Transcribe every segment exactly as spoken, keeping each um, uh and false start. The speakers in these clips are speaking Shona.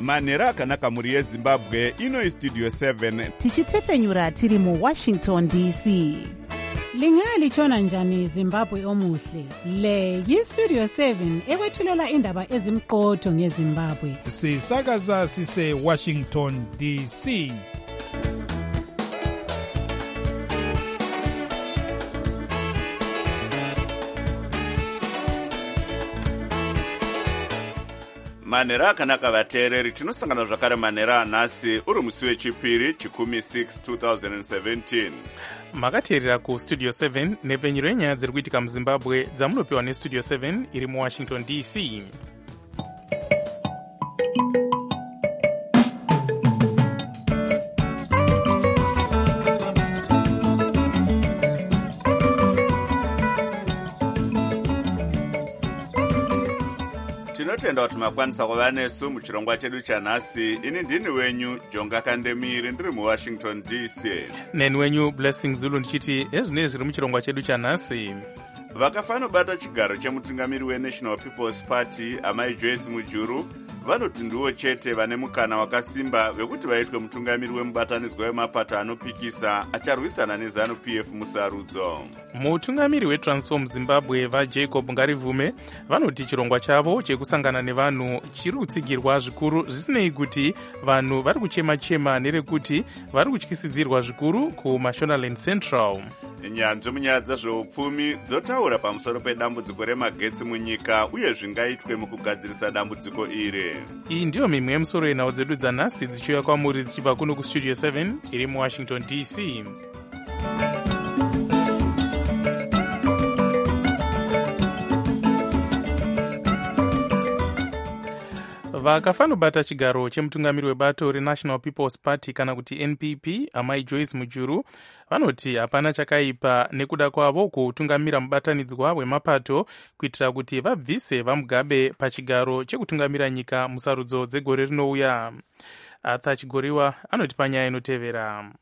manhero akanaka mhuri yezimbabwe. Ino istudio seven tichitefenyura tiri muwashington D C. Lingalitshona njani Zimbabwe omuhle? Le yistudio seven ekwethulela indaba ezimqotho ngeZimbabwe. Sisakaza sise Washington D C. manhero akanaka vateereri, tinosangana zvakare manhero anhasi uri musi wechipiri chikumi six two thousand seventeen. makateerera kustudio seven nepfenyuro yenyaya dziri kuitika muzimbabwe dzamunopiwa nestudio seven iri muwashington D C. tinotenda kuti makwanisa kuva nesu muchirongwa chedu chanhasi. Ini ndini wenyu Jonga Kandemiri, ndiri muwashington D C. neni wenyu Blessing Zulu ndichiti ezvinei zviri muchirongwa chedu chanhasi. vakafanobata chigaro chemutungamiri weNational People's Party amai Joyce Mujuru vanoti ndivo chete vane mukana wakasimba vekuti vaitwe mutungamiri wemubatanidzwa wemapato anopikisa acharwisana neZanu P F musarudzo. mutungamiri weTransform Zimbabwe vaJacob Ngarivume vanoti chirongwa chavo chekusangana nevanhu chiri kutsigirwa zvikuru, zvisinei kuti vanhu vari kuchema-chema nerekuti vari kutyisidzirwa zvikuru kuMashonaland Central. nyanzvi munyaya dzezveupfumi dzotaura pamusoro pedambudziko remagetsi munyika uye zvingaitwe mukugadzirisa dambudziko iri. iyi ndiyo mimwe yemusoro yenhau dzedu dzanhasi dzichiuya kwamuri dzichibva kuno kustudio seven iri muwashington D C. vakafanobata chigaro chemutungamiri webato reNational People's Party kana kuti N P P amai Joyce Mujuru vanoti hapana chakaipa nekuda kwavo kutungamira mubatanidzwa wemapato kuitira kuti vabvise vamugabe pachigaro chekutungamira nyika musarudzo dzegore rinouya. Arthur Chigoriwa anoti panyaya inotevera.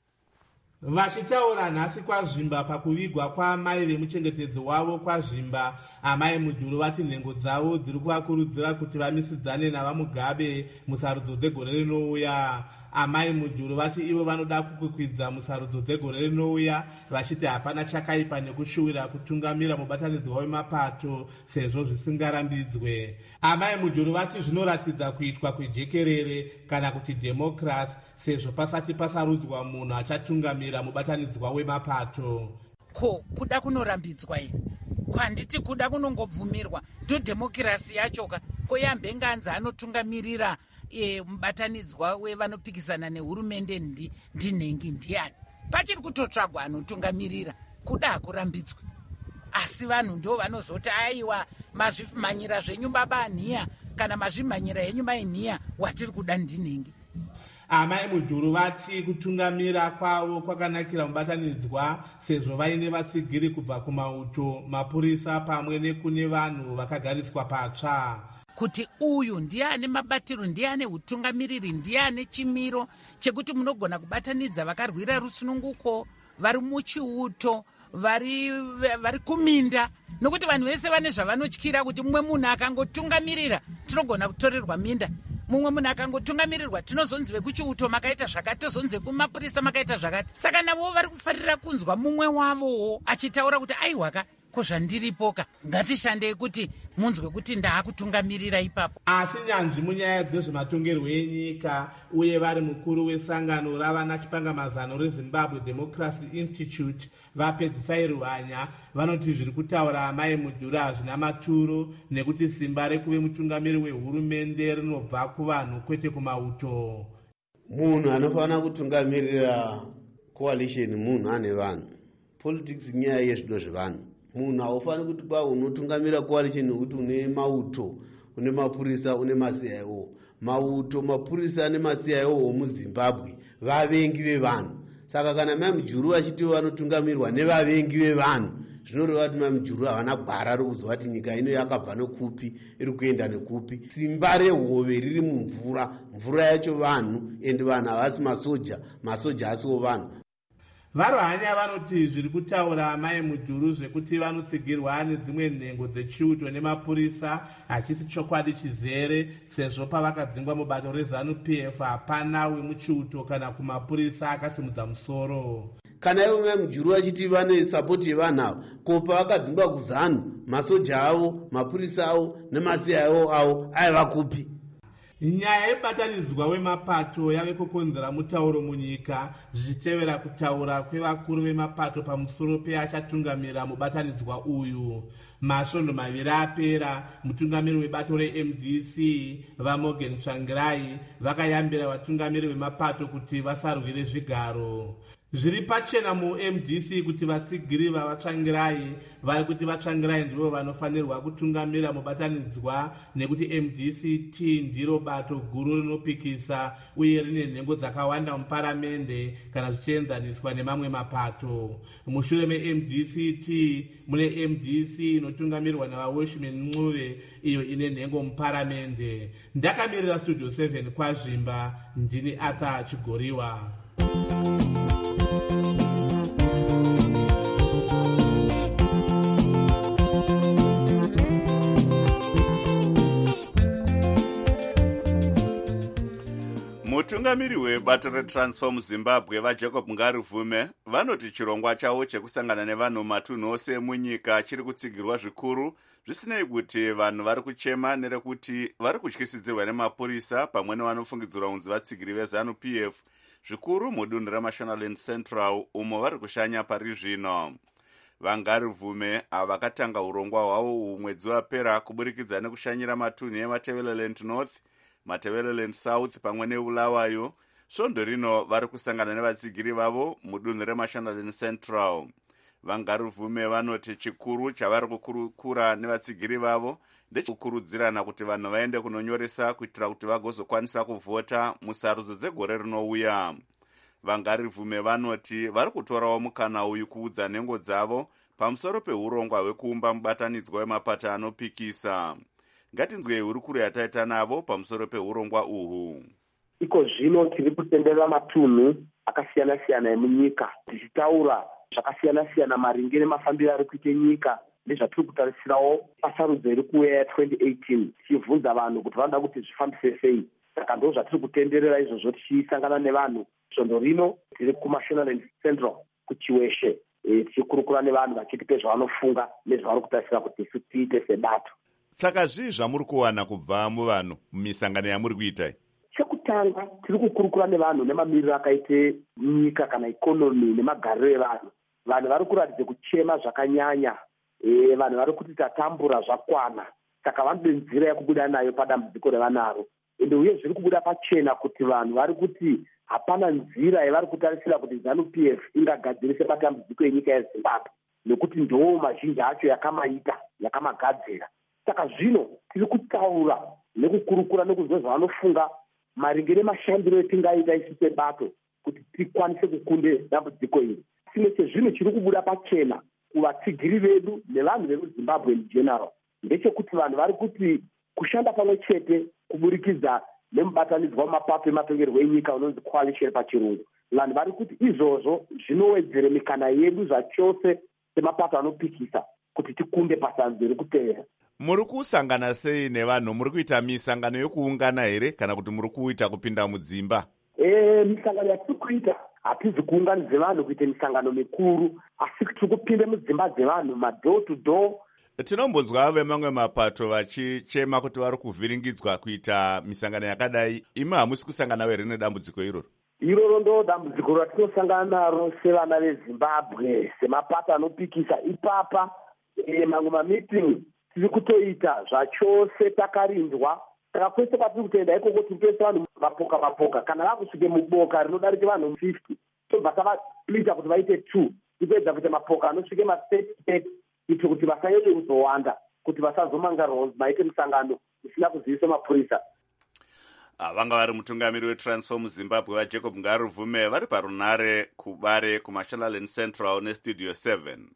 Vachitaura nhasi kwazvimba pakuvigwa kwamai vemuchengetedzi wavo kwazvimba, amai Mujuru vati nhengo dzavo dziri kuvakurudzira kuti vamisidzane navamugabe musarudzo dzegore rinouya. Amai Mujuru vati ivo vanoda kukwikwidza musarudzo dzegore rinouya, vachiti hapana chakaipa nekushuwira kutungamira mubatanidzwa wemapato sezvo zvisingarambidzwe. Amai Mujuru vati zvinoratidza kuitwa kwejekerere kana kuti democracy sezvo pasati pasarudzwa munhu achatungamira mubatanidzwa wemapato. Ko kuda kunorambidzwa ine kwanditi kuda kunongobvumirwa ndo demokirasi yachoka koyambe nganza anotungamirira e, mubatanidzwa wevanopikisana nehurumende ndi ndinhengi ndiani pachiri kutotsvagwa anotungamirira kuda hakurambidzwe. Asi vanhu ndo vanozoti aiwa mazvimanyira zvenyu baba anhiya kana mazvimanyira yenyu mainhiya watiri kuda ndinhengi. Amai Mujuru vati kutungamira kwavo kwakanakira mubatanidzwa sezvo vaine vatsigiri kubva kumauto, mapurisa pamwe nekune vanhu vakagariswa patsva. Kuti uyu ndiane mabatiro, ndiane utungamiriri, ndiane chimiro chekuti munogona kubatanidza vakarwira rusununguko, vari muchiuto, vari vari kuminda, nokuti vanhu vese vane zvavanotyira kuti mumwe munhu akangotungamirira tinogona kutorerwa minda. Mumwe munhu akangotungamirirwa tinozonzi vekuchiuto makaita zvakati, tozonzi kumapurisa makaita zvakati. Saka navo vari kufarira kunzwa mumwe wavowo achitaura kuti aiwaka ko zvandiripoka ngatishandei kuti munzwe kuti ndaakutungamirira ipapo. Asi nyanzvi munyaya dzezvematongerwo enyika uye vari mukuru wesangano ravana chipangamazano reZimbabwe Democracy Institute vapedzisai Ruhanya vanoti zviri kutaura amai Mujuru hazvina maturo nekuti simba rekuve mutungamiri wehurumende rinobva kuvanhu kwete kumauto. Munhu anofanira kutungamirira coalition munhu ane vanhu. Politics nyaya yezvido zvevanhu. Munhu haufaniri kuti kwa unotungamira coalition nekuti une mauto, une mapurisa, une ma-C I O. Mauto, mapurisa nema-C I O muZimbabwe vavengi vevanhu. Saka kana mai Mujuru vachiti vanotungamirwa nevavengi vevanhu, zvinoreva kuti mai Mujuru havana gwara rokuzova kuti nyika ino yakabva nekupi iri kuenda nekupi. Simba rehove riri mumvura, mvura yacho vanhu, ende vanhu havasi masoja, masoja asiwo vanhu. varohanya vanoti zviri kutaura amai mujuru zvekuti vanotsigirwa nedzimwe nhengo dzechiuto nemapurisa hachisi chokwadi chizere, sezvo pavakadzingwa mubato rezanu-p f hapana wemuchiuto kana kumapurisa akasimudza musoro. Kana ivo mai mujuru vachiti vane sapoti yevanhu avo, ko pavakadzingwa kuzanu masoja avo, mapurisa avo nemasi avo avo aiva kupi? Nyaya yebatanidzwa wemapato yave kukonzera mutauro munyika, zvichitevera kutaura kwevakuru vemapato pamusoro peachatungamira mubatanidzwa uyu. Masvondo maviri apera, mutungamiri webato re-M D C vaMorgan Tsvangirai vakayambira vatungamiri vemapato kuti vasarwire zvigaro. Zviri pachena mu-M D C kuti vatsigiri vavatsvangirai vari kuti vatsvangirai ndivo vanofanirwa kutungamira mubatanidzwa, nekuti M D C T ndiro bato guru rinopikisa uye rine nhengo dzakawanda muparamende kana zvichienzaniswa nemamwe mapato. Mushure me-M D C T mune M D C inotungamirwa navaWashman Mncube iyo ine nhengo muparamende. Ndakamirira Studio seven kwaZvimba, ndini Arthur Chigoriwa. Mutungamiri webato reTransform Zimbabwe vaJacob Ngaruvume vanoti chirongwa chavo chekusangana nevanhu matunhu ose emunyika chiri kutsigirwa zvikuru, zvisinei kuti vanhu vari kuchema nerekuti vari kutyisidzirwa nemapurisa pamwe nevanofungidzirwa kunzi vatsigiri vezanu-p f zvikuru mudunhu reMashonaland Central umo vari kushanya pari zvino. VaNgaruvume vakatanga urongwa hwavo uhu mwedzi wapera kuburikidza nekushanyira matunhu eMatabeleland North, Matabeleland South pamwe neBulawayo. Svondo rino vari kusangana nevatsigiri vavo mudunhu reMashonaland Central. VaNgaruvume vanoti chikuru chavari kukurukura nevatsigiri vavo ndechikukurudzirana kuti vanhu vaende kunonyoresa kuitira kuti vagozokwanisa kuvhota musarudzo dzegore rinouya. VaNgaruvume vanoti vari kutorawo mukana uyu kuudza nhengo dzavo pamusoro peurongwa hwekuumba mubatanidzwa wemapato anopikisa. Ngatinzwei hurukuro yataita navo pamusoro peurongwa uhu. Iko zvino tiri kutenderera matunhu akasiyana-siyana emunyika, tichitaura zvakasiyana-siyana maringe nemafambiro ari kuita nyika nezvatiri kutarisirawo pasarudzo iri kuuya ya-twenty eighteen, tichibvunza vanhu kuti vanoda kuti zvifambise sei. Saka ndo zvatiri kutenderera izvozvo tichisangana nevanhu. Svondo rino tiri kuMashonaland Central kuChiweshe, e, tichikurukura nevanhu vachitipe zvavanofunga nezvavari kutarisira kuti isu tiite sebato. Saka zvii zvamuri kuwana kubva muvanhu mumisangano yamuri kuita? Chekutanga tiri kukurukura nevanhu nemamiriro akaite nyika kana ikonomi nemagariro evanhu. Vanhu vari kuratidza kuchema zvakanyanya, e, vanhu vari kuti tatambura zvakwana, saka vanode nzira yekubuda nayo padambudziko revanaro. Ende uye zviri kubuda pachena kuti vanhu vari kuti hapana nzira yavari kutarisira kuti zanu-p f ingagadzirise matambudziko enyika yeZimbabwe, nekuti ndo mazhinji acho yakamaita, yakamagadzira. Saka zvino tiri kutaura nekukurukura nekuzwa zvavanofunga maringe nemashandiro etingaita isu sebato kuti tikwanise kukunde dambudziko iri. Chimwe chezvino chiri kubuda pachena kuvatsigiri vedu nevanhu vemuZimbabwe in general ndechekuti vanhu vari kuti kushanda pamwe chete kuburikidza nemubatanidzwa wemapato ematongerwo enyika unonzi coalition pachirungu. Vanhu vari kuti izvozvo zvinowedzere mikana yedu zvachose semapato anopikisa kuti tikunde pasanzo iri kutevera. Muri kusangana sei nevanhu? Muri kuita misangano yokuungana here kana kuti muri kuita kupinda mudzimba? Eh, misangano yatiri kuita hatizi kuunganidza vanhu kuita misangano mikuru, asi tiri kupinda mudzimba dzevanhu madoor to door. Tinombonzwa vemamwe mapato vachichema kuti vari kuvhiringidzwa kuita misangano yakadai. Imi hamusi kusangana here nedambudziko iroro? Iroro ndo dambudziko ratinosangana naro sevana veZimbabwe semapato anopikisa ipapa. E, mamwe mamitingi tiri kutoita zvachose takarindwa. Saka kwese kwatiri kutoenda ikoko tiri kutoisa vanhu mapoka mapoka. Kana vakusvike muboka rinodarika vanhu fifty, tobva tavaita kuti vaite two. Tipedza kuti mapoka anosvike ma-thirty thirty kuitira kuti vasanyanye kuzowanda, kuti vasazomangarwa maite misangano isina kuzivisa mapurisa. Vanga vari mutungamiri weTransform Zimbabwe vaJacob Ngaruvume vari parunare kuBare kuMashonaland Central neStudio seven.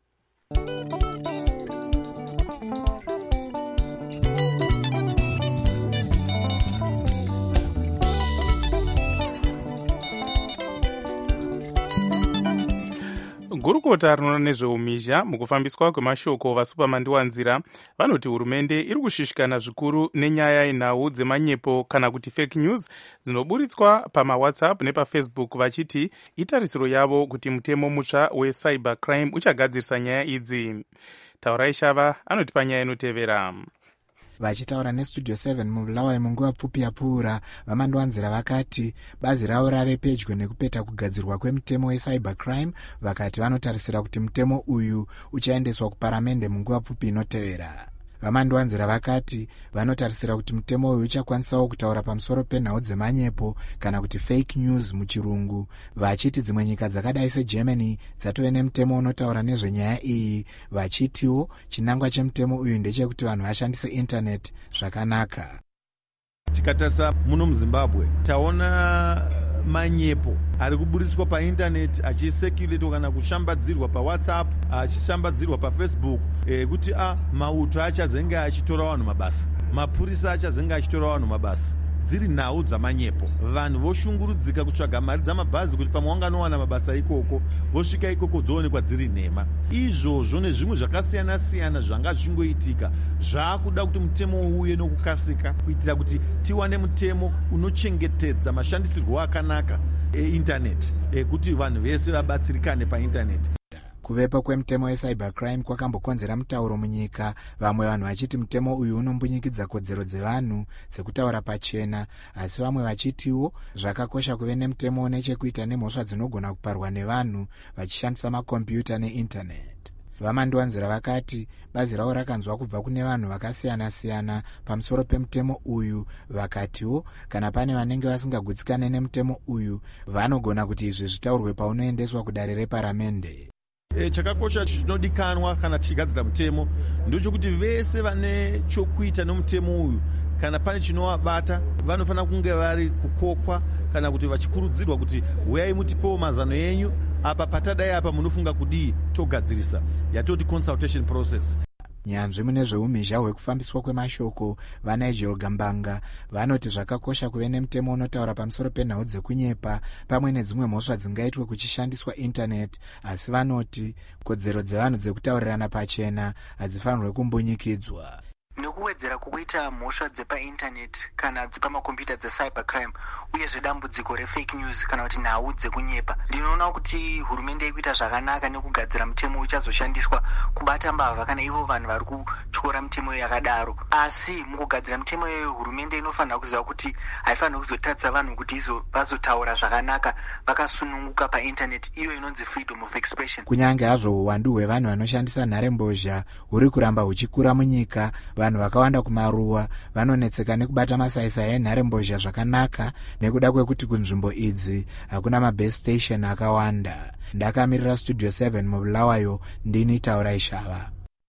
gurukota rinoona nezveumisha mukufambiswa kwemashoko vasupamandiwanzira vanoti hurumende iri kushishikana zvikuru nenyaya yenhau dzemanyepo kana kuti fake news dzinoburitswa pamawhatsapp nepafacebook vachiti itarisiro yavo kuti mutemo mutsva wecybercrime uchagadzirisa nyaya idzi. Taurai Shava anoti panyaya inotevera. Vachitaura nestudio seven mubulawayo munguva pfupi yapfuura, vamandiwanzira vakati bazi ravo rave pedyo nekupeta kugadzirwa kwemutemo wecybercrime, vakati vanotarisira kuti mutemo uyu uchaendeswa kuparamende munguva pfupi inotevera. Vamandiwanzira vakati vanotarisira kuti mutemo uyu uchakwanisawo kutaura pamusoro penhau dzemanyepo kana kuti fake news muchirungu, vachiti dzimwe nyika dzakadai seGermany dzatove nemutemo unotaura nezvenyaya iyi, vachitiwo chinangwa chemutemo uyu ndechekuti vanhu vashandise internet zvakanaka. Tikatarisa muno muZimbabwe taona manyepo ari kuburitswa paintaneti achiseculatwa kana kushambadzirwa pawhatsapp, achishambadzirwa pafacebook, e, kuti a mauto achazenge achitora vanhu mabasa, mapurisa achazenge achitora vanhu mabasa. Dziri nhau dzamanyepo, vanhu voshungurudzika kutsvaga mari dzamabhazi kuti pamwe wanganowana mabasa ikoko, vosvika ikoko dzoonekwa dziri nhema. Izvozvo nezvimwe zvakasiyana siyana zvanga zvingoitika zvaakuda kuti mutemo uuye nokukasika kuitira kuti tiwane mutemo unochengetedza mashandisirwo akanaka eintaneti, e, kuti vanhu vese vabatsirikane paintaneti. Kuvepo kwemutemo wecybercrime kwakambokonzera mutauro munyika, vamwe vanhu vachiti mutemo uyu unombunyikidza kodzero dzevanhu dzekutaura pachena, asi vamwe vachitiwo zvakakosha kuve nemutemo nechekuita nemhosva dzinogona kuparwa nevanhu vachishandisa makombiyuta neintaneti. Vamandiwanzira vakati bazi ravo rakanzwa kubva kune vanhu vakasiyana siyana pamusoro pemutemo uyu, vakatiwo kana pane vanenge vasingagutsikane nemutemo uyu vanogona kuti izvi zvitaurwe paunoendeswa kudare reparamende. E, chakakosha chinodikanwa kana tichigadzira mutemo ndochokuti vese vane chokuita nomutemo uyu kana pane chinovabata vanofanira kunge vari kukokwa kana kuti vachikurudzirwa kuti uyai mutipewo mazano enyu apa patadai apa munofunga kudii togadzirisa, yatoti consultation process. Nyanzvi mune zveumisha hwekufambiswa kwemashoko vaNigel Gambanga vanoti zvakakosha kuve nemutemo unotaura pamusoro penhau dzekunyepa pamwe nedzimwe mhosva dzingaitwe kuchishandiswa internet, asi vanoti kodzero dzevanhu dzekutaurirana pachena hadzifanirwe kumbunyikidzwa. Nekuwedzera kuita mhosva dzepaintaneti kana dzepamakombiyuta dzecybercrime uyezve dambudziko refake news kana kuti nhau dzekunyepa, ndinoona kuti hurumende ikuita zvakanaka nekugadzira mutemo uchazoshandiswa kubata mbavha kana ivo vanhu vari kutyora mutemo yakadaro. Asi mukugadzira mutemo iyoyo hurumende inofanira kuziva kuti haifaniri kuzotadzisa vanhu kuti izo vazotaura zvakanaka vakasununguka paintaneti, iyo inonzi freedom of expression. Kunyange hazvo uwandu hwevanhu vanoshandisa nharembozha huri kuramba huchikura munyika, vanhu vakawanda kumaruwa vanonetseka nekubata masaisai enharembozha zvakanaka nekuda kwekuti kunzvimbo idzi hakuna mabase station akawanda. Ndakamirira studio seven mubulawayo, ndini Taurai Shava.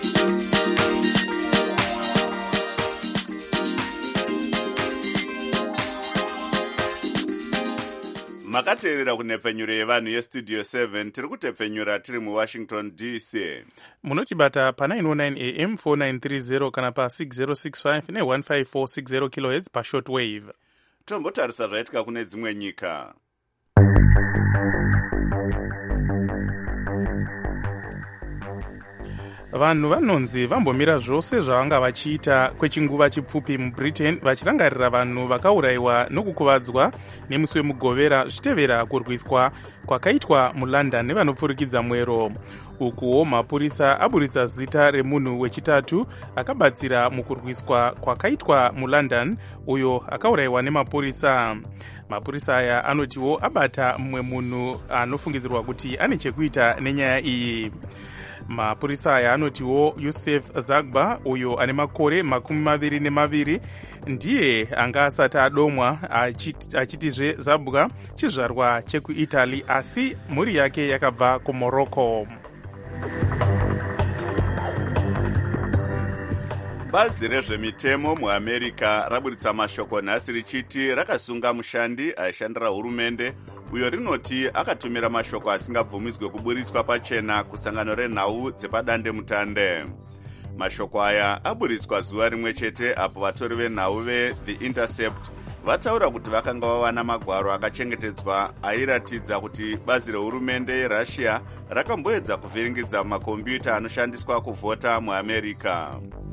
Makateerera kunepfenyuro yevanhu yestudio seven, tiri kutepfenyura tiri muWashington D C. Munotibata pa nine oh nine A M four nine three zero kana pa six zero six five ne one five four six zero kilohertz pa shortwave. Tombotarisa zvaitika kune dzimwe nyika. Vanhu vanonzi vambomira zvose zvavanga vachiita kwechinguva chipfupi muBritain vachirangarira vanhu vakaurayiwa nokukuvadzwa nemusi wemugovera zvichitevera kurwiswa kwakaitwa muLondon nevanopfurikidza mwero. Ukuwo mapurisa aburitsa zita remunhu wechitatu akabatsira mukurwiswa kwakaitwa muLondon uyo akaurayiwa nemapurisa. Mapurisa aya anotiwo abata mumwe munhu anofungidzirwa kuti ane chekuita nenyaya iyi. Mapurisa aya anotiwo Yusuf Zagba uyo ane makore makumi maviri nemaviri ndiye anga asati adomwa, achitizve Zabwa chizvarwa chekuItaly asi mhuri yake yakabva kuMorocco. Bazi rezvemitemo muAmerica raburitsa mashoko nhasi richiti rakasunga mushandi aishandira hurumende uyo rinoti akatumira mashoko asingabvumidzwe kuburitswa pachena kusangano renhau dzepadande mutande. Mashoko aya aburitswa zuva rimwe chete apo vatori venhau veThe Intercept vataura kuti vakanga vawana magwaro akachengetedzwa airatidza kuti bazi rehurumende yerussia rakamboedza kuvhiringidza makombiyuta anoshandiswa kuvhota muamerica.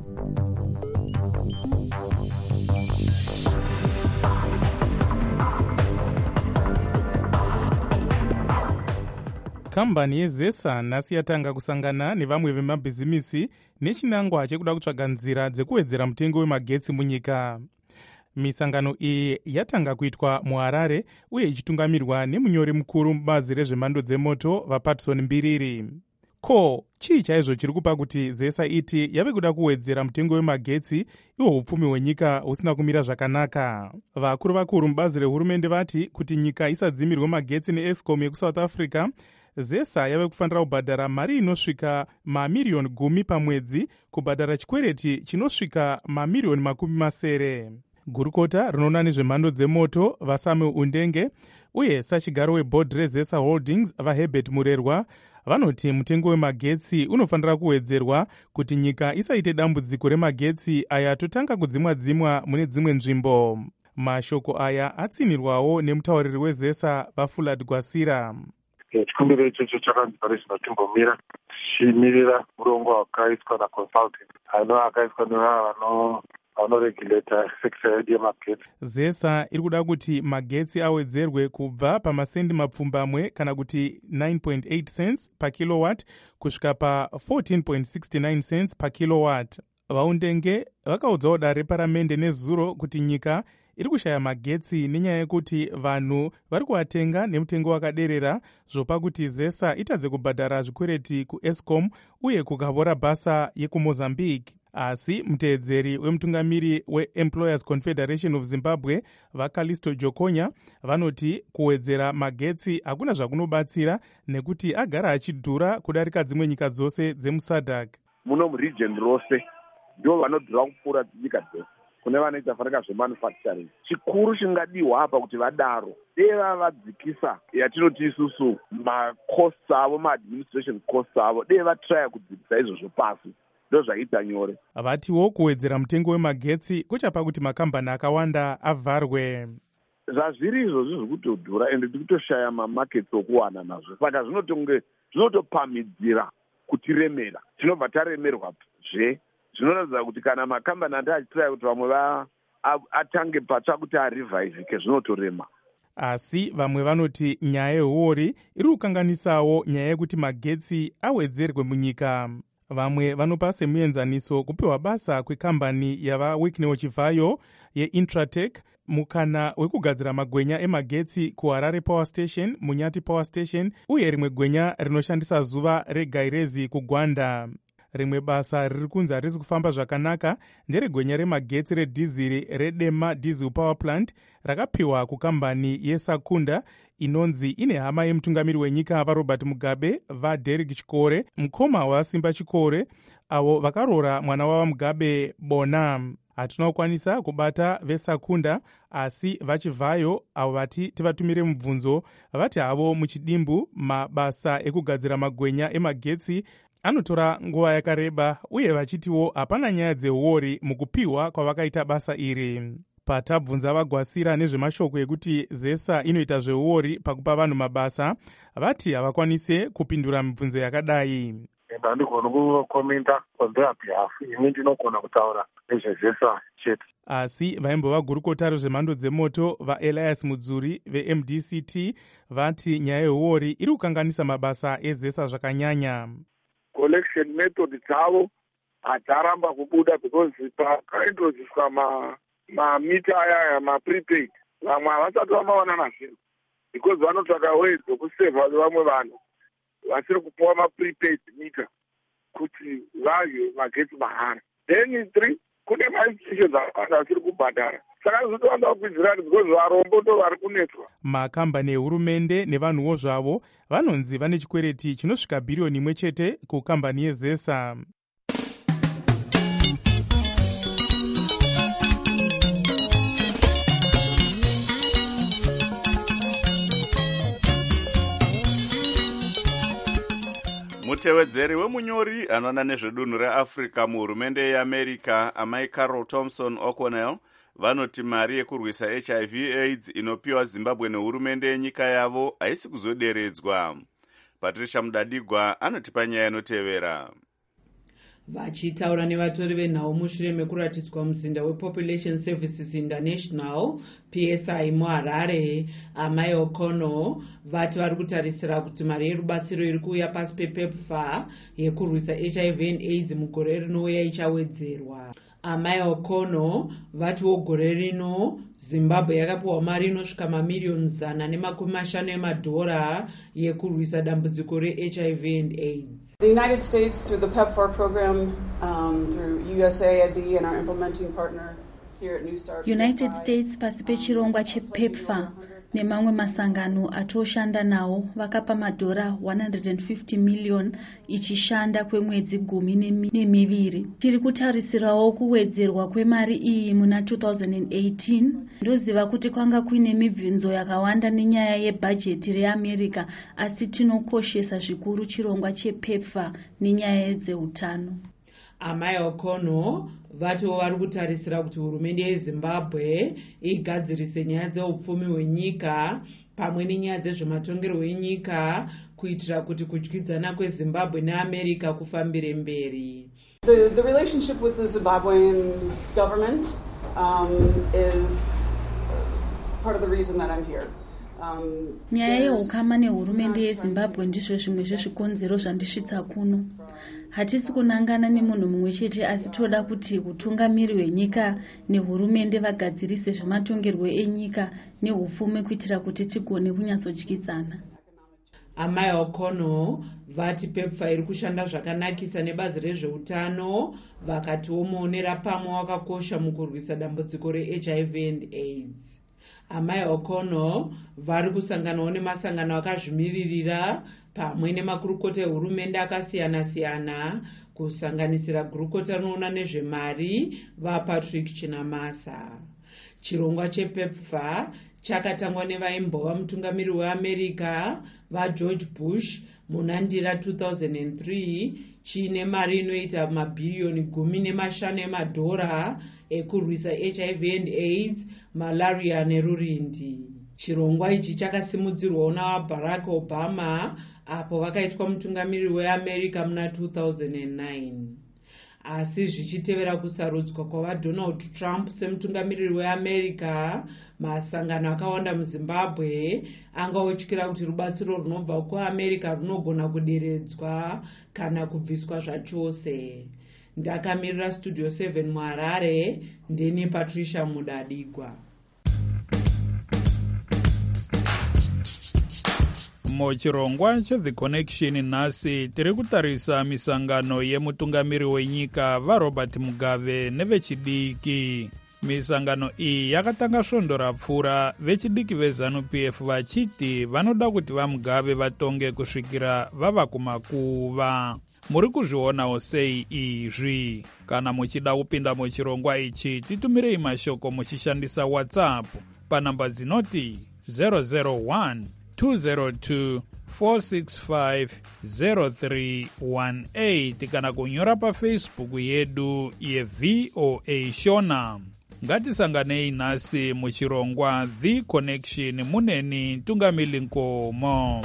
kambani yezesa nhasi yatanga kusangana nevamwe vemabhizimisi nechinangwa chekuda kutsvaga nzira dzekuwedzera mutengo wemagetsi munyika. misangano iyi yatanga kuitwa muharare uye ichitungamirwa nemunyori mukuru mubazi rezvemhando dzemoto vaPatson Mbiriri. Ko, chii chaizvo chiri kupa kuti zesa iti yave kuda kuwedzera mutengo wemagetsi iwo upfumi hwenyika husina kumira zvakanaka? Vakuru vakuru mubazi rehurumende vati kuti nyika isadzimirwe magetsi neEscom yekusouth Africa, zesa yave kufanira kubhadhara mari inosvika mamiriyoni gumi pamwedzi kubhadhara chikwereti chinosvika mamiriyoni makumi masere. Gurukota rinoona nezvemhando dzemoto vaSamuel Undenge uye sachigaro webhodhi rezesa Holdings vaHerbert Murerwa vanoti mutengo wemagetsi unofanira kuwedzerwa kuti nyika isaite dambudziko remagetsi aya totanga kudzimwa dzimwa mune dzimwe nzvimbo. Mashoko aya atsinirwawo nemutauriri wezesa vaFulad Gwasira. chikumbiro ichocho chakanzi pari zvinotimbomira tichimirira murongo wakaiswa naconsultant ano akaiswa nevano vanoregulata sekta yedu yemagetsi. Zesa iri kuda kuti magetsi awedzerwe kubva pamasendi mapfumbamwe kana kuti nine point eight cents pa kilowatt kusvika pa fourteen point six nine cents pa kilowatt. Vaundenge vakaudzawo dare reparamende nezuro kuti nyika iri kushaya magetsi nenyaya yekuti vanhu vari kuatenga nemutengo wakaderera, zvopa kuti zesa itadze kubhadhara zvikwereti kuEscom uye kukavora basa yekuMozambique. Asi muteedzeri wemutungamiri weEmployers Confederation of Zimbabwe vaKalisto Jokonya vanoti kuwedzera magetsi hakuna zvakunobatsira nekuti agara achidhura kudarika dzimwe nyika dzose dzemusadhak. Muno muregion rose ndo vanodhura kupfuura nyika dzose kune vanoita farika zvemanufacturing. Chikuru chingadiwa apa kuti vadaro deva vadzikisa yatinoti isusu macosts avo maadministration costs avo deva vatraya kudzikisa izvozvo pasi ndo zvaita nyore. Vatiwo kuwedzera mutengo wemagetsi kuchapa kuti makambani akawanda avharwe. Zvazviri izvozvo zviri kutodhura ende tiri kutoshaya mamaketsi okuwana nazvo, saka zvinotonge zvinotopamidzira kutiremera. Tinobva taremerwa zve zvinoratidza kuti kana makambani ati achitiraya kuti vamwe atange patsva kuti arivhaivhike zvinotorema. Asi vamwe vanoti nyaya yehuori iri kukanganisawo nyaya yekuti magetsi awedzerwe munyika. Vamwe vanopa semuenzaniso kupiwa basa kwekambani yavaWicknell Chivayo yeIntratech mukana wekugadzira magwenya emagetsi kuHarare Power Station, Munyati Power Station uye rimwe gwenya rinoshandisa zuva reGairezi kuGwanda. Rimwe basa riri kunzi harisi kufamba zvakanaka nderegwenya remagetsi redhiziri reDema Diesel Power Plant rakapiwa kukambani yeSakunda inonzi ine hama yemutungamiri wenyika vaRobert Mugabe vaDerek Chikore, mukoma waSimba Chikore, avo vakaroora mwana wava Mugabe Bona. Hatina kukwanisa kubata veSakunda, asi vaChivayo avo vati tivatumire mubvunzo vati havo muchidimbu mabasa ekugadzira magwenya emagetsi anotora nguva yakareba uye vachitiwo hapana nyaya dzehuori mukupiwa kwavakaita basa iri. Patabvunza vaGwasira nezvemashoko ekuti zesa inoita zvehuori pakupa vanhu mabasa, vati havakwanise kupindura mibvunzo yakadai. Ndandigona kukomenta on their behalf, ini ndinogona kutaura nezvezesa chete. Asi vaimbova gurukota rezvemhando dzemoto vaElias Mudzuri veM D C T vati nyaya yehuori iri kukanganisa mabasa ezesa zvakanyanya. Collection method dzavo hadzaramba kubuda because pakaintroducwa ma mamita aya maprepaid vamwe havasati vamawana nazvinhu because vanotsvaka ways dzokusevha vamwe vanhu vasiri kupiwa maprepaid mita kuti vazve magetsi mahara. Then three kune mainstitutions akawanda asiri kubhadhara, saka zvinotowanza kukwizirani because varombo ndo vari kunetswa. Makambani ehurumende nevanhuwo zvavo vanonzi vane chikwereti chinosvika bhiriyoni imwe chete kukambani yezesa. Mutevedzeri wemunyori anoona nezvedunhu reAfrica muhurumende yeAmerica amai Carol Thompson O'Connell vanoti mari yekurwisa H I V AIDS inopiwa Zimbabwe nehurumende yenyika yavo haisi kuzoderedzwa. Patricia Mudadigwa anotipa nyaya inotevera. Vachitaura nevatori venhau mushure mekuratidzwa muzinda wePopulation Services International P S I muHarare, Amai Okono vati vari kutarisira kuti mari yerubatsiro iri kuuya pasi pepepfa yekurwisa H I V and AIDS mugore rinouya ichawedzerwa. Amai Okono vatiwo gore rino Zimbabwe yakapiwa mari inosvika mamiliyoni zana nemakumi mashanu emadhora yekurwisa dambudziko reH I V and AIDS. The United States, through the PEPFAR program, um, through U S A I D and our implementing partner here at New Start. United States pasi pechirongwa chepepfa nemamwe masangano atoshanda nawo vakapa madhora one hundred fifty million ichishanda kwemwedzi gumi nemiviri. Tiri kutarisirawo kuwedzerwa kwemari iyi muna two thousand eighteen. Ndoziva kuti kwanga kuine mibvunzo yakawanda nenyaya yebhajeti reAmerica, asi tinokoshesa zvikuru chirongwa chepepfa nenyaya dzeutano. Amai Okono vatiwo vari kutarisira kuti hurumende yeZimbabwe igadzirise nyaya dzeupfumi hwenyika pamwe nenyaya dzezvematongerwo enyika kuitira kuti kudyidzana kweZimbabwe neAmerica kufambire mberi. The, the relationship with the Zimbabwean government um, is part of the reason that I'm here. Um, nyaya yeukama nehurumende yeZimbabwe ndizvo zvimwe zvezvikonzero zvandisvitsa kuno. Hatisi kunangana nemunhu mumwe chete, asi toda kuti utungamiri hwenyika nehurumende vagadzirise zvematongerwo enyika nehupfumi kuitira kuti tigone kunyatsodyitsana. Amai Okono vati pepfa iri kushanda zvakanakisa nebazi rezveutano, vakatiwo muonera pamwe wakakosha mukurwisa dambudziko reH I V and AIDS. Amai Okono vari kusanganawo nemasangano akazvimiririra pamwe nemakurukota ehurumende akasiyana-siyana kusanganisira gurukota rinoona nezvemari vaPatrick Chinamasa. Chirongwa chepepfa chakatangwa nevaimbova mutungamiri weAmerica vaGeorge Bush muna ndira two thousand three chiine mari inoita mabhiriyoni gumi nemashanu emadhora ekurwisa H I V and AIDS, malaria nerurindi. Chirongwa ichi chakasimudzirwawo navaBarack Obama apo vakaitwa mutungamiri weAmerica muna two thousand nine. Asi zvichitevera kusarudzwa kwavaDonald Trump semutungamiriri weAmerica, masangano akawanda muZimbabwe angaotyira kuti rubatsiro runobva kuAmerica runogona kuderedzwa kana kubviswa zvachose. Ndakamirira Studio seven muHarare, ndini Patricia Mudadigwa. muchirongwa cheThe Connection nhasi tiri kutarisa misangano yemutungamiri wenyika vaRobert Mugabe nevechidiki. Misangano iyi yakatanga svondo rapfuura, vechidiki veZANU P F vachiti vanoda kuti vaMugabe vatonge kusvikira vava kumakuva. Muri kuzvionawo sei izvi? Kana muchida kupinda muchirongwa ichi, titumirei mashoko muchishandisa WhatsApp panhamba dzinoti zero zero one two zero two four six five zero three one eight kana kunyora paFacebook yedu yeV O A Shona. Ngatisanganei nhasi muchirongwa The Connection, muneni Tungamili Nkomo.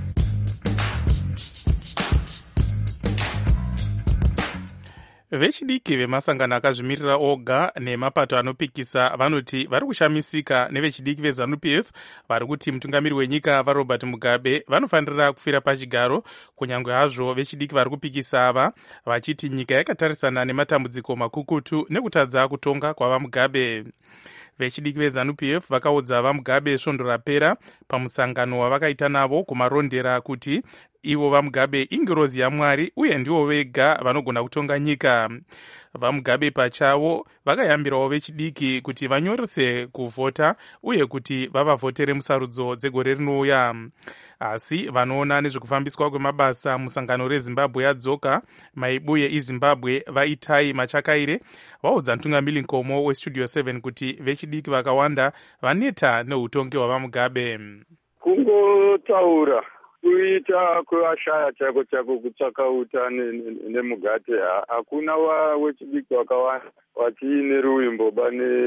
Vechidiki vemasangano akazvimirira oga nemapato anopikisa vanoti vari kushamisika nevechidiki veZANU P F vari kuti mutungamiri wenyika vaRobert Mugabe vanofanira kufira pachigaro, kunyange hazvo vechidiki vari kupikisa ava vachiti nyika yakatarisana nematambudziko makukutu nekutadza kutonga kwavaMugabe. Vechidiki veZANU P F vakaudza vaMugabe svondo rapera pamusangano wavakaita navo kumarondera kuti ivo vaMugabe ingirozi yaMwari uye ndivo vega vanogona kutonga nyika. VaMugabe pachavo vakayambirawo vechidiki kuti vanyorese kuvhota uye kuti vavavhotere musarudzo dzegore rinouya. Asi vanoona nezvekufambiswa kwemabasa musangano reZimbabwe yadzoka maibuye iZimbabwe vaitai Machakaire vaudza Tungamili Nkomo weStudio seven kuti vechidiki vakawanda vaneta neutongi hwavaMugabe. Kungotaura kuita kwevashaya chako chako kutsvaka utani nemugate, hakuna wechidiki wakawanda vachiine ruwimbo bane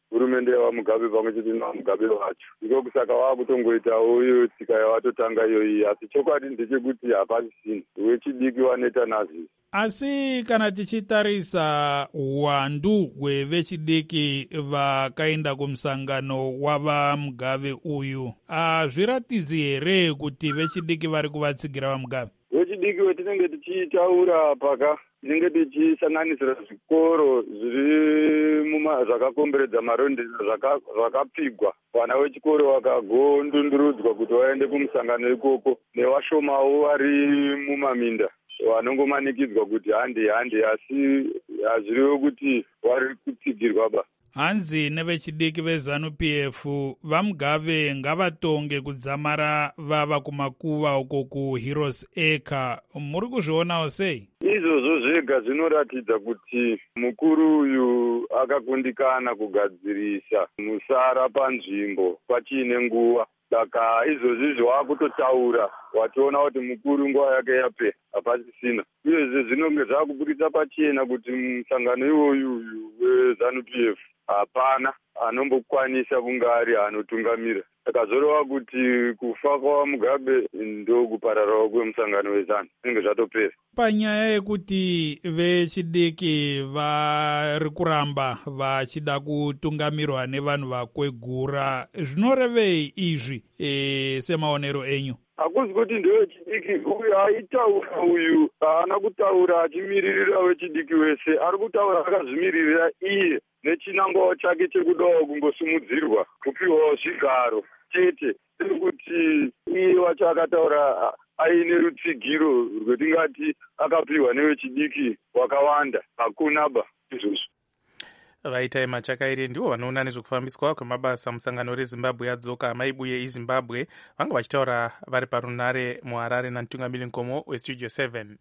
hurumende yavamugabe pamwe chete navamugabe vacho. Iko kusaka vakutongoitawo iyo tsika yavatotanga iyoyi, asi chokwadi ndechekuti hapasisina wechidiki waneta nazvo. Asi kana tichitarisa uwandu hwevechidiki vakaenda kumusangano wavamugabe uyu, hazviratidzi here kuti vechidiki vari kuvatsigira vamugabe? Vechidiki wetinenge tichitaura paka tinenge tichisanganisira zvikoro zviri muma zvakakomberedza marondera zvakapfigwa. Vana vechikoro vakagondundurudzwa kuti vaende kumusangano ikoko, nevashomawo vari mumaminda vanongomanikidzwa kuti hande hande, asi hazviriwo kuti vari kupfigirwa ba. Hanzi nevechidiki vezanu P F vamugabe ngavatonge kudzamara vava kumakuva uko kuHeroes Acre. Muri kuzvionawo sei? Izvozvo zvega zvinoratidza kuti mukuru uyu akakundikana kugadzirisa musara panzvimbo pachiine nguva. Saka izvozvi zvawakutotaura wationa kuti mukuru nguva yake yapera hapasisina. Uyezve zvinonge zvakubudisa pachena kuti musangano iwoyu wezanu P F hapana anombokwanisa kunge ari anotungamira. Saka zorova kuti kufa kwavamugabe ndokupararawo kwemusangano wezanu zvinenge zvatopera. Panyaya yekuti vechidiki vari kuramba vachida kutungamirwa nevanhu vakwegura, zvinorevei izvi e, semaonero enyu? Hakuzi kuti ndewechidiki uyu aitaura uyu haana kutaura achimiririra wechidiki wese, ari kutaura akazvimiririra iye nechinangwawo chake chekudawo kungosimudzirwa kupiwawo zvigaro chete, kuti iye wacho akataura aine rutsigiro rwetingati akapiwa nevechidiki wakawanda. Hakuna ba izvozvo. Vaita Machakairi ndivo vanoona nezvekufambiswa kwemabasa musangano reZimbabwe yadzoka. Maibuye iZimbabwe vanga vachitaura vari parunare muHarare namutungamiri Nkomo weStudio seven.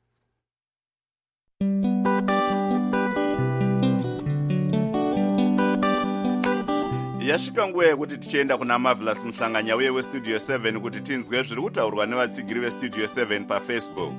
Yasvika nguva yekuti tichienda kuna Marvelous Muhlanganya uye weStudio seven kuti tinzwe zviri kutaurwa nevatsigiri veStudio seven paFacebook.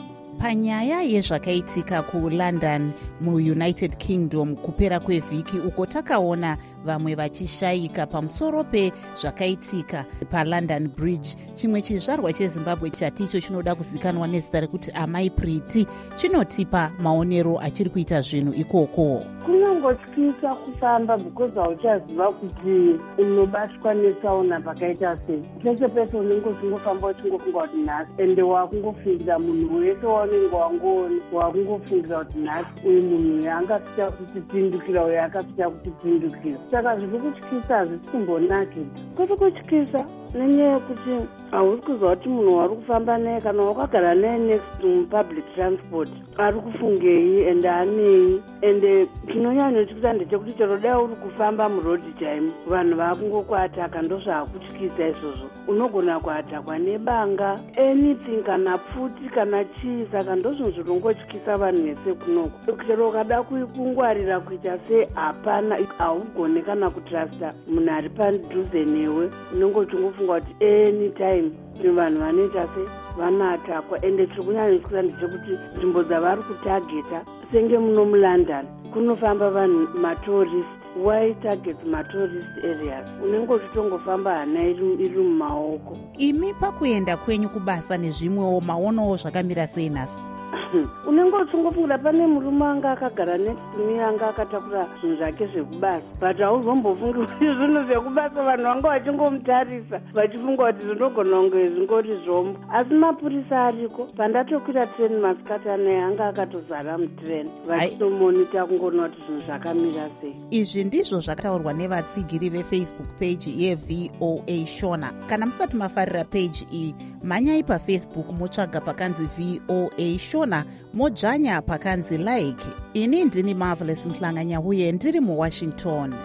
Panyaya yezvakaitika kuLondon muUnited Kingdom kupera kwevhiki, uko takaona vamwe vachishayika pamusoro pezvakaitika paLondon Bridge. Chimwe chizvarwa cheZimbabwe chaticho chinoda kuzikanwa nezita rekuti Amai Priti chinotipa maonero achiri kuita zvinhu ikoko. Kunongotyisa kufamba because hauchaziva kuti unobatwa netsaona pakaita sei. Pese pese unenge uchingofamba uchingofunga kuti nhasi, ende wakungofungira munhu wese waunenge wangoona wakungofungira kuti nhasi uyu munhu uyu angapinda kutipindukira uyu akapinda kutipindukira. Saka zviri kutyisa hazvisimbonaki. Kuri kutyisa nenyaya yekuti hauri kuziva kuti munhu wari kufamba naye kana wakagara naye next to public transport ari kufungei ende anei. Ende chinonyanyotyisa ndechekuti chero dai uri kufamba murodhi chaimo vanhu vakungokuataka, ndozvaakutyisa izvozvo. Unogona kuatakwa nebanga anything kana pfuti kana chii. Saka ndozvinhu zvirongotyisa vanhu vese kunoko. Chero ukada kungwarira kuita sei hapana, haugone kana kutrasta munhu ari padhuze newe. Unenge uchingofunga kuti anytime vanhu vanoita se vanatakwa. Ende chiri kunyanyotyisa ndechekuti nzvimbo dzavari kutageta senge muno muLondon kunofamba vanhu matourist. Why target matourist areas? Unenge uchitongofamba hana iri mumaoko. Imi pakuenda kwenyu kubasa nezvimwewo maonowo zvakamira sei nhasi? Unenge uchingofungira pane murume anga akagara next to me anga akatakura zvinhu zvake zvekubasa, but hauzombofungi kuti zvinhu zvekubasa vanhu vanga vachingomutarisa vachifunga kuti zvinogona kunge zvingori zvombo. Asi mapurisa ariko. Pandatokwira treni masikati anaye anga akatozara mutreni vachitomonita kungoona kuti zvinhu zvakamira sei. Izvi ndizvo zvakataurwa nevatsigiri veFacebook page yeV O A Shona. Kana musati mafarira page iyi, mhanyai paFacebook motsvaga pakanzi V O A Shona, modzvanya pakanzi like. Ini ndini Marvelous Muhlanganya uye ndiri muWashington.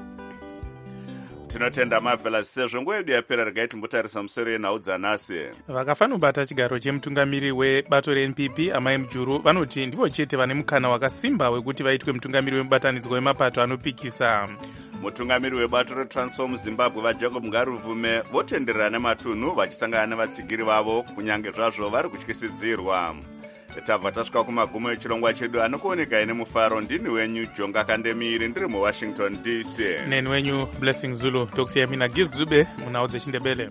Tinotenda Marvelous sezvo nguva yedu yapera. Regai timbotarisa musoro yenhau dzanhasi. Vakafanobata chigaro chemutungamiri webato reN P P Amai Mujuru vanoti ndivo chete vane mukana wakasimba wekuti vaitwe mutungamiri wemubatanidzwa wemapato anopikisa. Mutungamiri webato reTransform Zimbabwe vaJacob Ngaruvume votenderera nematunhu vachisangana nevatsigiri vavo kunyange zvazvo vari kutyisidzirwa. tabva tasvika kumagumo echirongwa chedu anokuonekai nemufaro. Ndini wenyu Jonga Kandemiri, ndiri muwashington D C. Neni wenyu Blessing Zulu. Tokusiya mina Gil Zube munhawu dzechindebele.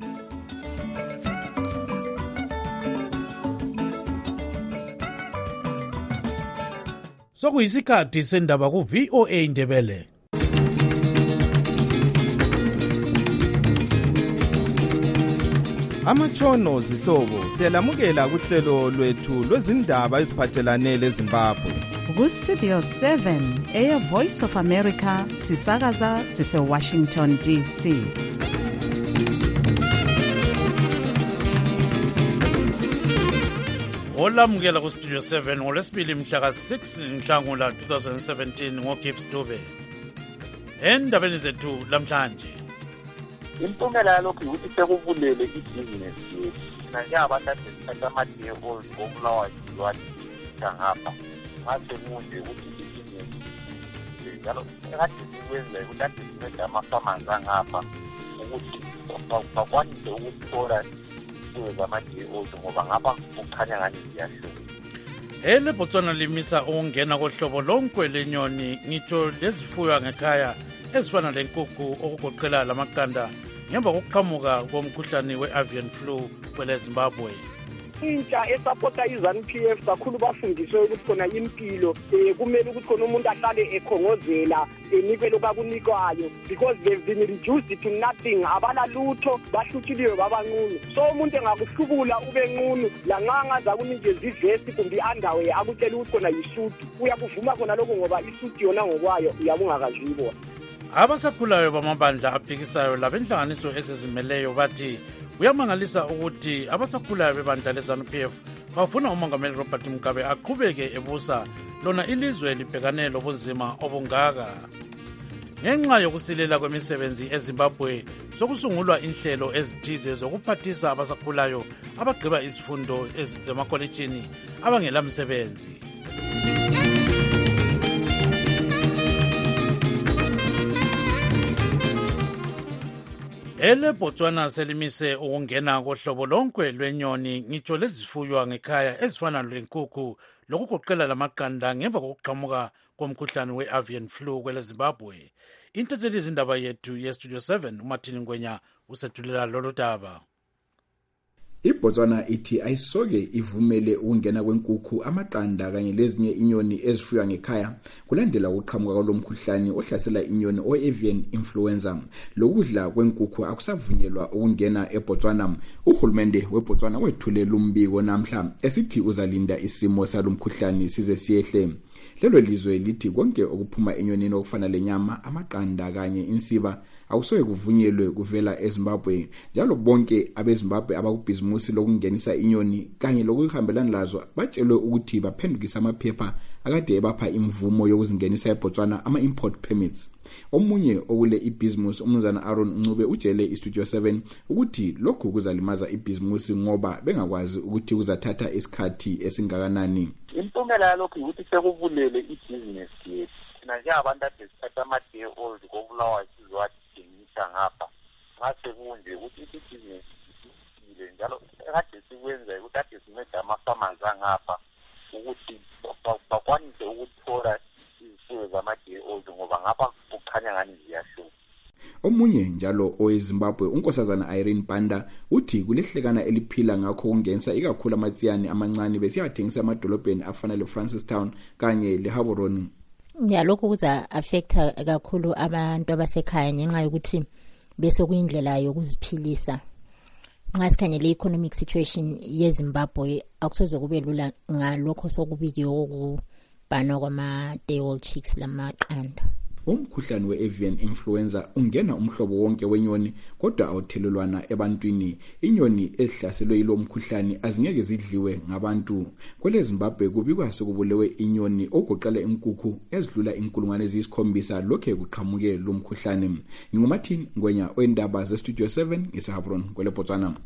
Sokuyisikhathi sendaba ku V O A Ndebele. Amatshono zihlobo siyalamukela kuhlelo lwethu lwezindaba eziphathelane leZimbabwe. Ku Studio seven eya Voice of America sisakaza sise Washington D C. Olamukela ku Studio seven ngolwesibili mhla ka six Nhlangula twenty seventeen ngoGibbs Dube. Endabeni zethu lamhlanje. Impumela yalokhu ukuthi sekuvulele ibhizinesi yethu. Thina njengabantu asesithatha ama-day old ngobulawa yiwathisa ngapha. Ngase kunje ukuthi ibhizinesi njalo ekade sikwenza ukuthi ade sinceda ama-farmers angapha ukuthi bakwanise ukuthola izifuyo zama-day old ngoba ngapha kukhanya ngani ziyahluka. Ele Botswana limisa ukungena kohlobo lonke lenyoni ngitsho lezifuyo ngekhaya ezifana lenkukhu okugoqela lamaqanda ngemva kokuqhamuka komkhuhlane we-avian flu kwele Zimbabwe. Intsha esapota izanu P F kakhulu bafundiswe ukuthi khona impilo eh kumele ukuthi khona umuntu ahlale ekhongozela enikwe lokakunikwayo because they've been reduced to nothing, abala lutho bahluthiliwe babanqunu. So umuntu engakuhlubula ube nqunu lanqanga zakunikeza ivesti kumbe underwear akutshela ukuthi khona yisudu uyakuvuma khona lokho ngoba isudu yona ngokwayo uyabungakazibona. Abasakhulayo bamabandla aphikisayo labenhlanganiso ezizimeleyo bathi uyamangalisa ukuthi abasakhulayo bebandla lezanu P F bafuna umongameli Robert Mugabe aqhubeke ebusa lona ilizwe libhekane lobunzima obungaka. Ngenxa yokusilela kwemisebenzi eZimbabwe sokusungulwa inhlelo ezithize zokuphathisa abasakhulayo abagqiba izifundo ezemakolejini abangela msebenzi. Ele Botswana selimise ukungena kohlobo lonke lwenyoni ngitsho lezifuywa ngekhaya ezifana lenkukhu lokugoqela lamaqanda ngemva kokuqhamuka komkhuhlane we-avian flu kwele Zimbabwe. Intethelisa izindaba yethu ye-Studio seven uMartin Ngwenya usethulela lolu daba. iBotswana ithi ayisoke ivumele ukungena kwenkukhu, amaqanda kanye lezinye inyoni ezifuywa ngekhaya kulandela ukuqhamuka kwalomkhuhlane ohlasela inyoni o-avian influenza. Lokudla kwenkukhu akusavunyelwa ukungena eBotswana. Uhulumende weBotswana wethule lumbiko namhla esithi uzalinda isimo salomkhuhlane size siyehle. Lelo lizwe lithi konke okuphuma enyonini okufana lenyama, amaqanda kanye insiba akusoke kuvunyelwe kuvela eZimbabwe. Njalo bonke abeZimbabwe abakubhizimusi lokungenisa inyoni kanye lokuhambelana lazo batshelwe ukuthi baphendukisa amaphepha akade ebapha imvumo yokuzingenisa eBotswana, ama-import permits. Omunye okule ibhizimusi umnumzana Aaron Ncube utshele iStudio seven ukuthi lokhu kuzalimaza ibhizimusi ngoba bengakwazi ukuthi kuzathatha isikhathi esingakanani. Impumela yalokhu ukuthi sekuvulele ibhizinesi yethu. Thina njengabantu ade sithatha ama-day old ngobulawa yiwathisa ngapha. Ngase kunje ukuthi ibhizinesi isile njalo ekade sikwenza ukuthi ade sinceda ama-farmers angapha ukuthi bakwanise ukuthola izifuyo zama-day old ngoba ngapha kukhanya ngani ziyahluka. Omunye njalo oweZimbabwe unkosazana Irene Banda uthi kulehlekana eliphila ngakho kungenisa ikakhulu amatsiyane amancane besiyathengisa emadolobheni afana leFrancistown kanye leHaborone. Ya lokho kuza affecta kakhulu abantu abasekhaya ngenxa yokuthi bese kuyindlela yokuziphilisa. Nxa sikhangele economic situation yeZimbabwe akusoze kube lula ngalokho sokubikiwe ukubhanwa kwama-day old chicks lamaqanda. Umkhuhlane we-avian influenza ungena umhlobo wonke wenyoni kodwa awuthelelwana ebantwini. Inyoni ezihlaselwe yilo mkhuhlane azingeke zidliwe ngabantu. Kwele Zimbabwe kubikwa sekubulewe inyoni ogoqela inkukhu ezidlula inkulungwane eziyisikhombisa lokhe kuqhamuke lo mkhuhlane. NginguMartin Ngwenya wendaba zeStudio seven eShabron kwele Botswana.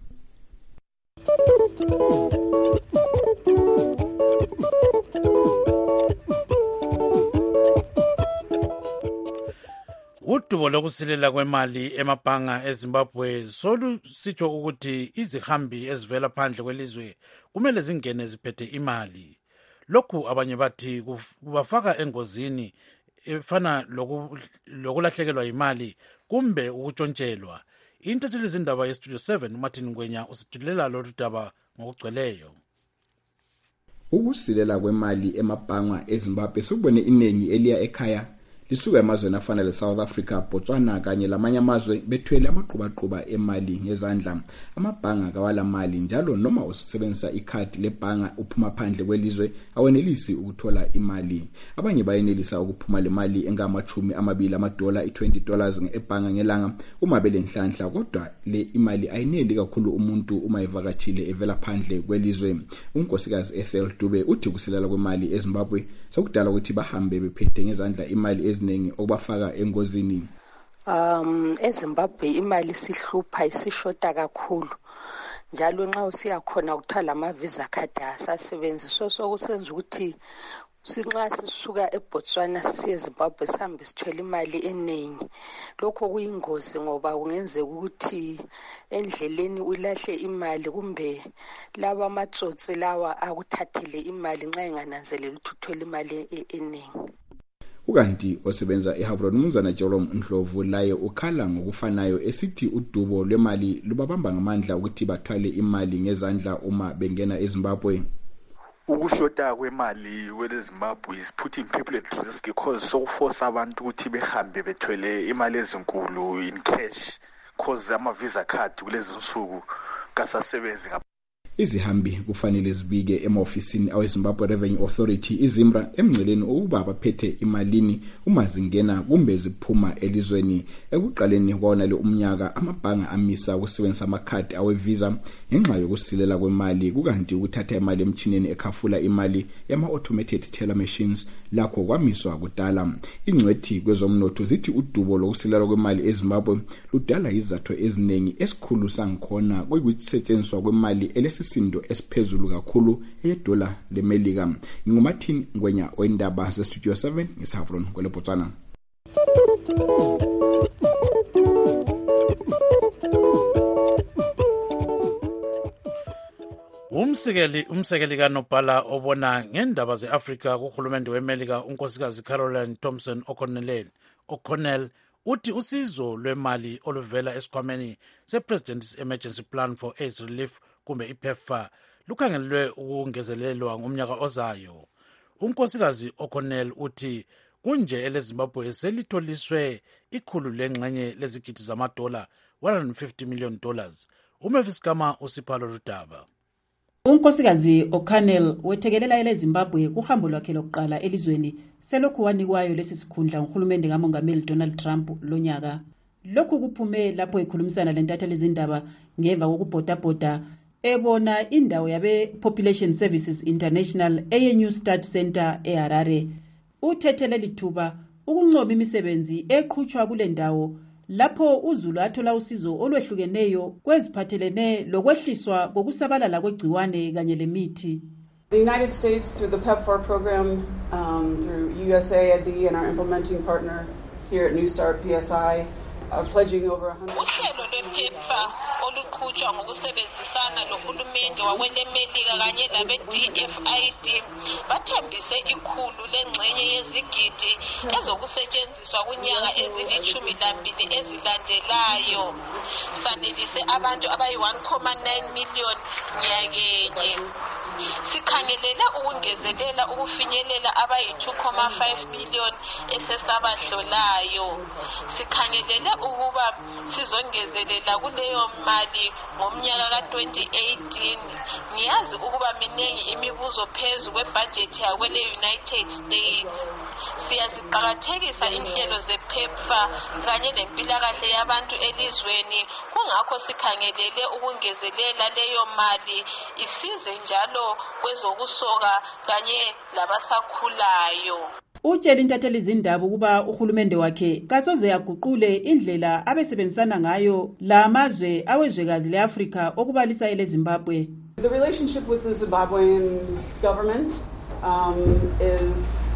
Udubo lokusilela kwemali emabhanga eZimbabwe solu sitsho ukuthi izihambi ezivela phandle kwelizwe kumele zingene ziphethe imali. lokhu abanye bathi kubafaka engozini efana lokulahlekelwa imali kumbe ukutshontshelwa. Intatheli zindaba yestudio seven uMartin Ngwenya usithulela lolu daba ngokugcweleyo. Ukusilela kwemali emabhanga eZimbabwe sekubone iningi eliya ekhaya lisuka emazweni afana leSouth Africa, Botswana kanye lamanye amazwe bethwele amaqhubaqhuba emali ngezandla. Amabhanga kawala mali njalo noma usebenzisa ikhadi lebhanga uphuma phandle kwelizwe awenelisi ukuthola imali. Abanye bayenelisa ukuphuma le mali engamachumi amabili amadola i-twenty dollars ebhanga ngelanga uma belenhlanhla, kodwa le imali ayineli kakhulu umuntu uma evakatshile evela phandle kwelizwe. Unkosikazi Ethel Dube uthi kusilela kwemali eZimbabwe sokudala ukuthi bahambe bephethe ngezandla imali eziningi okubafaka engozini. Um eZimbabwe imali sihlupha isishota kakhulu. Njalo nxa usiya khona ukuthola lama visa card asasebenziswa sokusenza ukuthi sinxa sisuka eBotswana sisiye eZimbabwe sihambe sithwele imali eningi. Lokho kuyingozi ngoba kungenzeka ukuthi endleleni ulahle imali kumbe laba amatsotsi lawa akuthathele imali nxa engananzelela ukuthi uthwele imali eningi. Ukanti osebenza eHabron uMnumzana Jerome Ndlovu laye ukhala ngokufanayo esithi udubo lwemali lubabamba ngamandla ukuthi bathwale imali ngezandla uma bengena eZimbabwe. Ukushota kwemali kweleZimbabwe is putting people at risk because so force abantu ukuthi behambe bethwele imali ezinkulu in cash cause ama visa card kulezi nsuku kasasebenzi. Izihambi kufanele zibike emaofisini aweZimbabwe Revenue Authority iZimra emngceleni ukuba baphethe imalini uma zingena kumbe ziphuma elizweni. Ekuqaleni kwaona le umnyaka amabhanga amisa ukusebenzisa amakhadi awevisa ngenxa yokusilela kwemali, kukanti ukuthatha imali emchineni ekhafula imali ema-automated teller machines lakho kwamiswa kudala. Ingcwethi kwezomnotho zithi udubo lokusilela kwemali eZimbabwe ludala izathu eziningi, esikhulu sangikhona kuyikusetshenziswa kwemali elesi sindo esiphezulu kakhulu edola lemelika. NginguMartin Ngwenya wendaba zestudio seven ngeSavron kweleBotswana. Umsekeli umsekeli kaNobhala obona ngendaba zeAfrika kuhulumende weMelika unkosikazi Caroline Thompson O'Connell O'Connell uthi usizo lwemali oluvela esikhwameni sePresident's Emergency Plan for AIDS Relief kumbe iPEPFAR lukhangelwe ukungezelelwa ngomnyaka ozayo. Unkosikazi O'Connell uthi kunje eleZimbabwe selitholiswe ikhulu lengxenye lezigidi zamadola one hundred fifty million dollars. Umefis Kama usiphalo ludaba. Unkosikazi O'Connell wethekelela eleZimbabwe kuhambo lwakhe lokuqala elizweni selokhu wanikwayo lesi sikhundla nguhulumende kamongameli Donald Trump lonyaka. Lokhu kuphume lapho ekhulumisana lentatheli zindaba ngeva kokubhodabhoda ebona indawo yabe Population Services International eye New Start Center eHarare. Uthethele lithuba ukuncoba imisebenzi eqhutshwa kule ndawo lapho uZulu athola usizo olwehlukeneyo kweziphathelene lokwehliswa kokusabalala kwegciwane kanye lemithi. The United States, through the PEPFAR program, um, through U S A I D and our implementing partner here at New Start P S I, are pledging over one hundred. Uhlelo lwePEPFAR oluqhutshwa ngokusebenzisana lohulumende wakwelemelika kanye nabe-D F I D bathembise ikhulu lengxenye yezigidi ezokusetshenziswa kunyanga ezilithumi nambili ezilandelayo. Sanelise abantu abayi one point nine million nyakenye. Sikhangelela ukungezelela ukufinyelela abayi two point five million esesabahlolayo. Sikhangelela ukuba sizongezelela kuleyo mali ngomnyaka ka twenty eighteen. Niyazi ukuba minengi imibuzo phezu kwebudget yakwele United States. Siyaziqakathekisa inhlelo zePEPFAR kanye nempilakahle yabantu elizweni, kungakho sikhangelele ukungezelela leyo mali isize njalo kwezokusoka kanye labasakhulayo. Utshela intatheli zindaba ukuba uhulumende wakhe kasoze yaguqule indlela abesebenzisana ngayo lamazwe awezwekazi leAfrika okubalisa eleZimbabwe. The relationship with the Zimbabwean government um, is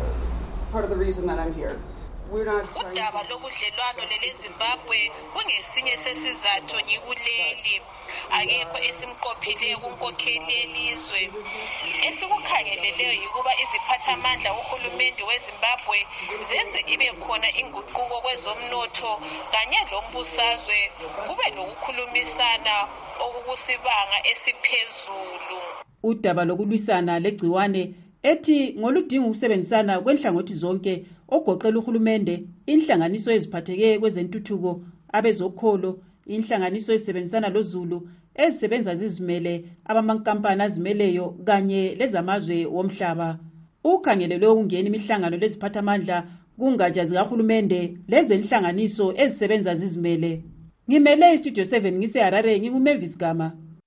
part of the reason that I'm here. We're not udaba lobudlelwano leleZimbabwe kungesinye sesizathu ngikuleli. akekho esimqophileyo kunkokheli yelizwe. Esikukhangeleleyo yikuba iziphathamandla uhulumende weZimbabwe zenze ibe khona inguquko kwezomnotho kanye lombusazwe, kube lokukhulumisana okukusibanga esiphezulu. Udaba lokulwisana legciwane ethi ngoludinga ukusebenzisana kwenhlangothi zonke ogoqela uhulumende, inhlanganiso eziphatheke kwezentuthuko, abezokholo, inhlanganiso ezisebenzisana loZulu, ezisebenza zizimele, abamankampani azimeleyo kanye lezamazwe womhlaba. Ukhangelelwe ukungena imihlangano leziphathamandla kungatsha zikahulumende lezenhlanganiso ezisebenza zizimele. Ngimele iStudio seven ngise-Harare, nginguMavis Gama.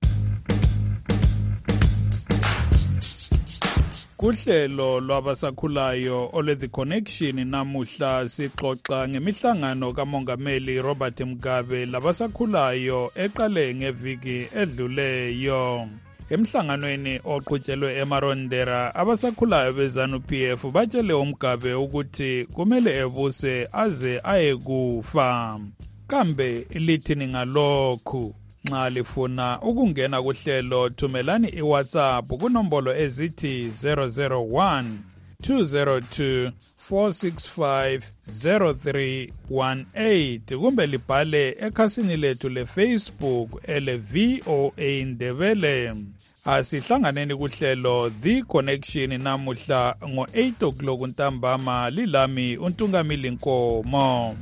Kuhlelo lwabasakhulayo ole The Connection namuhla sixoxa ngemihlangano kaMongameli Robert Mugabe labasakhulayo eqale ngeviki edluleyo. Emhlanganweni oqhutshelwe eMarondera, abasakhulayo beZanu-P F batshele uMugabe ukuthi kumele ebuse aze ayekufa. Kambe lithini ngalokhu? Nxa lifuna ukungena kuhlelo thumelani iWhatsApp kunombolo ezithi zero zero one two zero two four six five zero three one eight kumbe libhale ekhasini lethu leFacebook ele V O A Ndebele. Asihlanganeni kuhlelo The Connection namuhla ngo eight o'clock ntambama. Lilami uNtungamili Nkomo.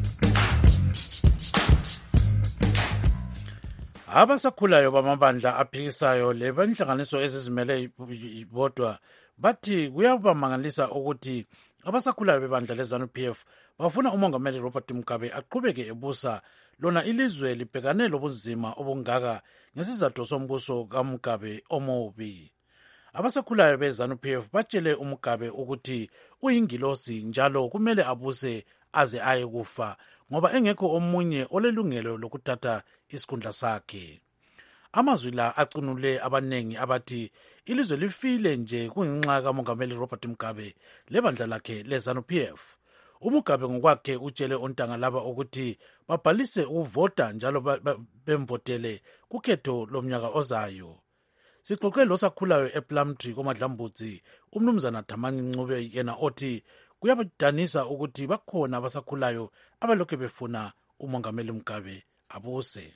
Abasakhulayo bamabandla aphikisayo lebanhlanganiso ezizimele bodwa bathi kuyabamangalisa ukuthi abasakhulayo bebandla leZanu-P F bafuna uMongameli Robert Mugabe aqhubeke ebusa lona ilizwe libhekane lobunzima obungaka ngesizathu sombuso kaMugabe omubi. Abasakhulayo beZanu-P F batshele uMugabe ukuthi uyingilosi njalo kumele abuse aze aye kufa ngoba engekho omunye olelungelo lokuthatha isikhundla sakhe. Amazwi la aqinule abanengi abathi ilizwe lifile nje kungenxa kaMongameli Robert Mugabe lebandla lakhe leZanu-P F. uMugabe ngokwakhe utshele ontanga laba ukuthi babhalise ukuvota njalo bemvotele kukhetho lomnyaka ozayo. Sixoxe losakhulayo ePlumtree koMadlambudzi umnumzana Thamani Ncube yena othi kuyabadanisa ukuthi bakhona abasakhulayo abalokho befuna uMongameli Mugabe abuse.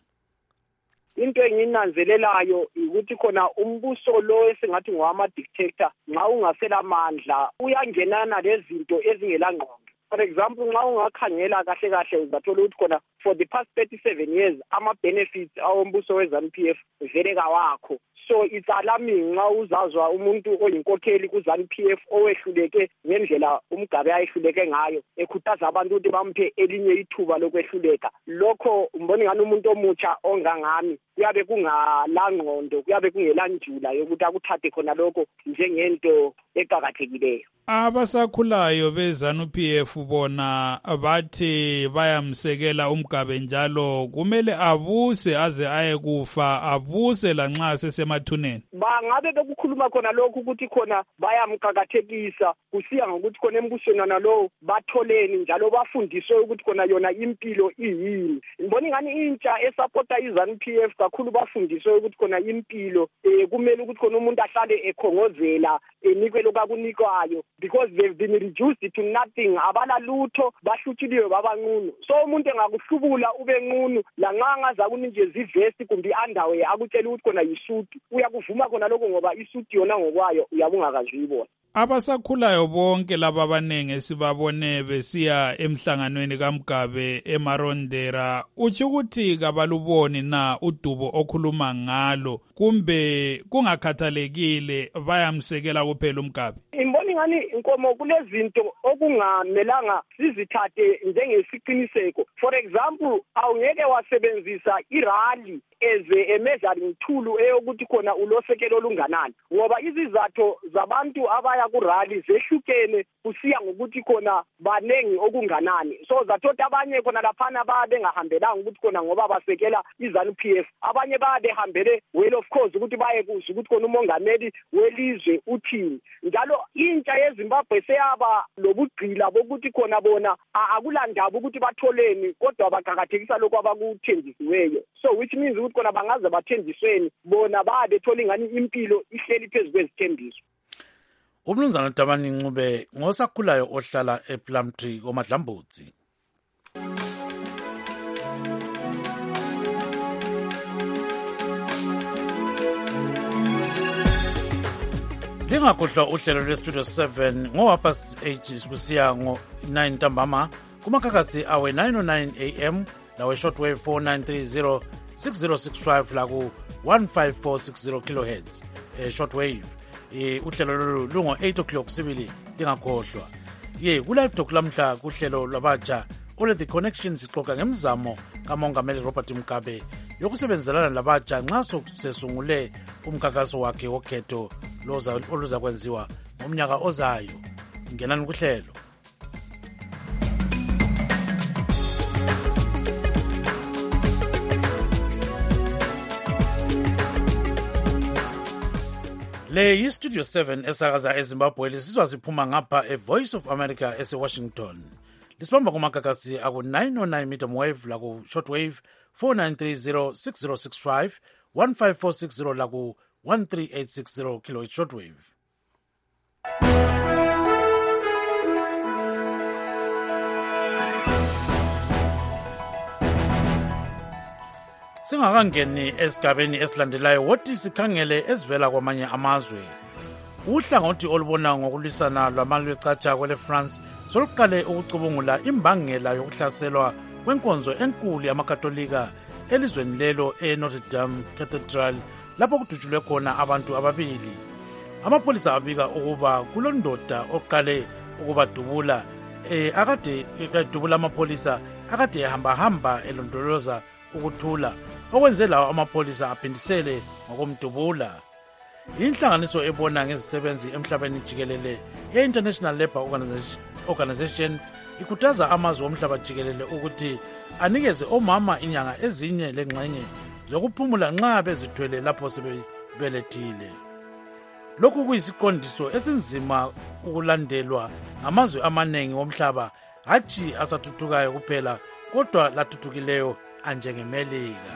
Into enginanzelelayo ukuthi khona umbuso lo esingathi ngowama dictator nxa ungasela amandla uyangenana lezinto ezingelangqondo. For example, nxa ungakhangela kahle kahle uzathola ukuthi khona for the past thirty-seven years ama benefits awombuso weZanu-P F vele kawakho. So it's alarming nxa uzazwa umuntu oyinkokheli kuZanu-P F owehluleke ngendlela uMugabe ayehluleke ngayo ekhuthaza abantu ukuthi bamphe elinye ithuba lokwehluleka. Lokho umbona ngani umuntu omutsha ongangami kuyabe kungalangqondo, kuyabe kungelanjula yokuthi akuthathe khona lokho njengento eqhakathekileyo. Abasakhulayo beZanu-P F bona bathi bayamsekela uMugabe njalo kumele abuse aze aye kufa, abuse lanxa sesemathuneni. Bangabe bekukhuluma khona lokhu ukuthi khona bayamqhakathekisa kusiya ngokuthi khona embusweni nalo batholeni njalo bafundiswe ukuthi khona yona impilo iyini. Ngibona ngani intsha esupporta iZanu-P F kakhulu bafundiswe ukuthi khona impilo eh kumele ukuthi khona umuntu ahlale ekhongozela enikwe lokakunikwayo because they've been reduced to nothing. Abala lutho bahlutshiwe babanqunu. So umuntu engakuhlubula ube nqunu lanxa ngaza kuninje zivesti kumbe underwear akutshela ukuthi khona yisuti uyakuvuma khona lokho ngoba isuti yona ngokwayo uyabungakazuyibona. Abasakhulayo bonke laba abanenge sibabone besiya emhlanganweni kaMugabe eMarondera, uthi ukuthi kabaluboni na udubo okhuluma ngalo kumbe kungakhathalekile bayamsekela kuphela uMugabe? Imboni ngani inkomo kulezinto okungamelanga sizithathe njengesiqiniseko. For example, awungeke wasebenzisa irally as a measuring tool eyokuthi khona ulosekelo olunganani ngoba izizathu zabantu abaya kurally zehlukene kusiya ngokuthi khona banengi okunganani. So zathothi abanye khona laphana babe ngahambelanga ukuthi khona ngoba basekela iZanu-P F, abanye babe hambele well of course ukuthi baye kuze ukuthi khona umongameli welizwe uthini. Njalo intsha yeZimbabwe seyaba lobugqila bokuthi khona bona akulandaba ukuthi batholeni kodwa baqhakathekisa lokho abakuthembisiweyo. So which means ukuthi ukuthi kona bangaze bathembisweni bona babethola ingani impilo ihleli phezu kwezithembiso. Umnumzana Tabani Ncube ngosakhulayo ohlala ePlumtree koMadlambutsi. Lingakhohlwa uhlelo lwestudio seven ngo-half eight kusiya ngo-nine ntambama kumakhakhasi awe nine oh nine a m lawe shortwave four nine three zero six zero six five laku one five four six zero kilohertz eh, shortwave. Eh, uhlelo lolu lungo eight o'clock sibili lingakhohlwa. Ye ku-live talk lamhla kuhlelo lwabatsha ole the connection sixoxa ngemizamo kamongameli Robert Mugabe yokusebenzelana labatsha nxa sesungule umkhankaso wakhe wokhetho oluza kwenziwa ngomnyaka ozayo. Ngenani kuhlelo. Le yi-Studio seven esakaza eZimbabwe lisizwa siphuma ngapha e-Voice of America ese-Washington. Lisibamba kumakhakhasi aku-nine oh nine medium wave laku shortwave four nine three zero six zero six five one five four six zero laku one three eight six zero kilohertz shortwave. Singakangeni esigabeni esilandelayo wothi sikhangele esivela kwamanye amazwe. Uhlangothi olubona ngokulwisana lwamalwecatsha kwele France soluqale ukucubungula imbangela yokuhlaselwa kwenkonzo enkulu yamakatolika elizweni lelo e-Notre Dame Cathedral lapho kudutshulwe khona abantu ababili. Amapolisa abika ukuba kulondoda oqale ukubadubula eh akade edubula amapolisa akade ehamba hamba elondoloza ukuthula okwenze lawo amapolisa aphindisele ngokumdubula. Inhlanganiso ebona ngezisebenzi emhlabeni jikelele ye-International Labour Organization ikhuthaza amazwe omhlaba jikelele ukuthi anikeze omama inyanga ezinye lengxenye zokuphumula nxa bezithwele lapho sebebelethile. Lokhu kuyisiqondiso esinzima ukulandelwa ngamazwe amaningi omhlaba hathi asathuthukayo kuphela kodwa lathuthukileyo anjengeMelika.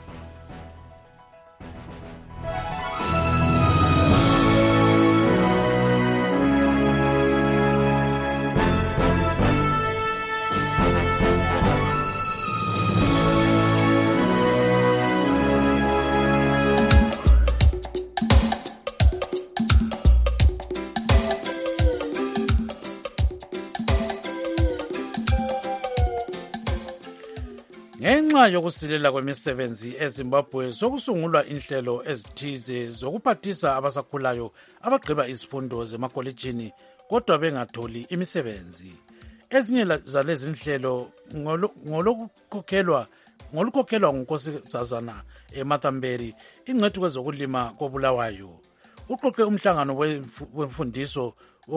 Ngenxa yokusilela kwemisebenzi eZimbabwe sokusungulwa inhlelo ezithize zokuphathisa abasakhulayo abagqiba izifundo zemakolejini kodwa bengatholi imisebenzi. Ezinye zalezi inhlelo ngolokukhokhelwa ngolukhokhelwa ngunkosazana eMathamberi ingcethu kwezokulima koBulawayo. Uqoqe umhlangano wemfundiso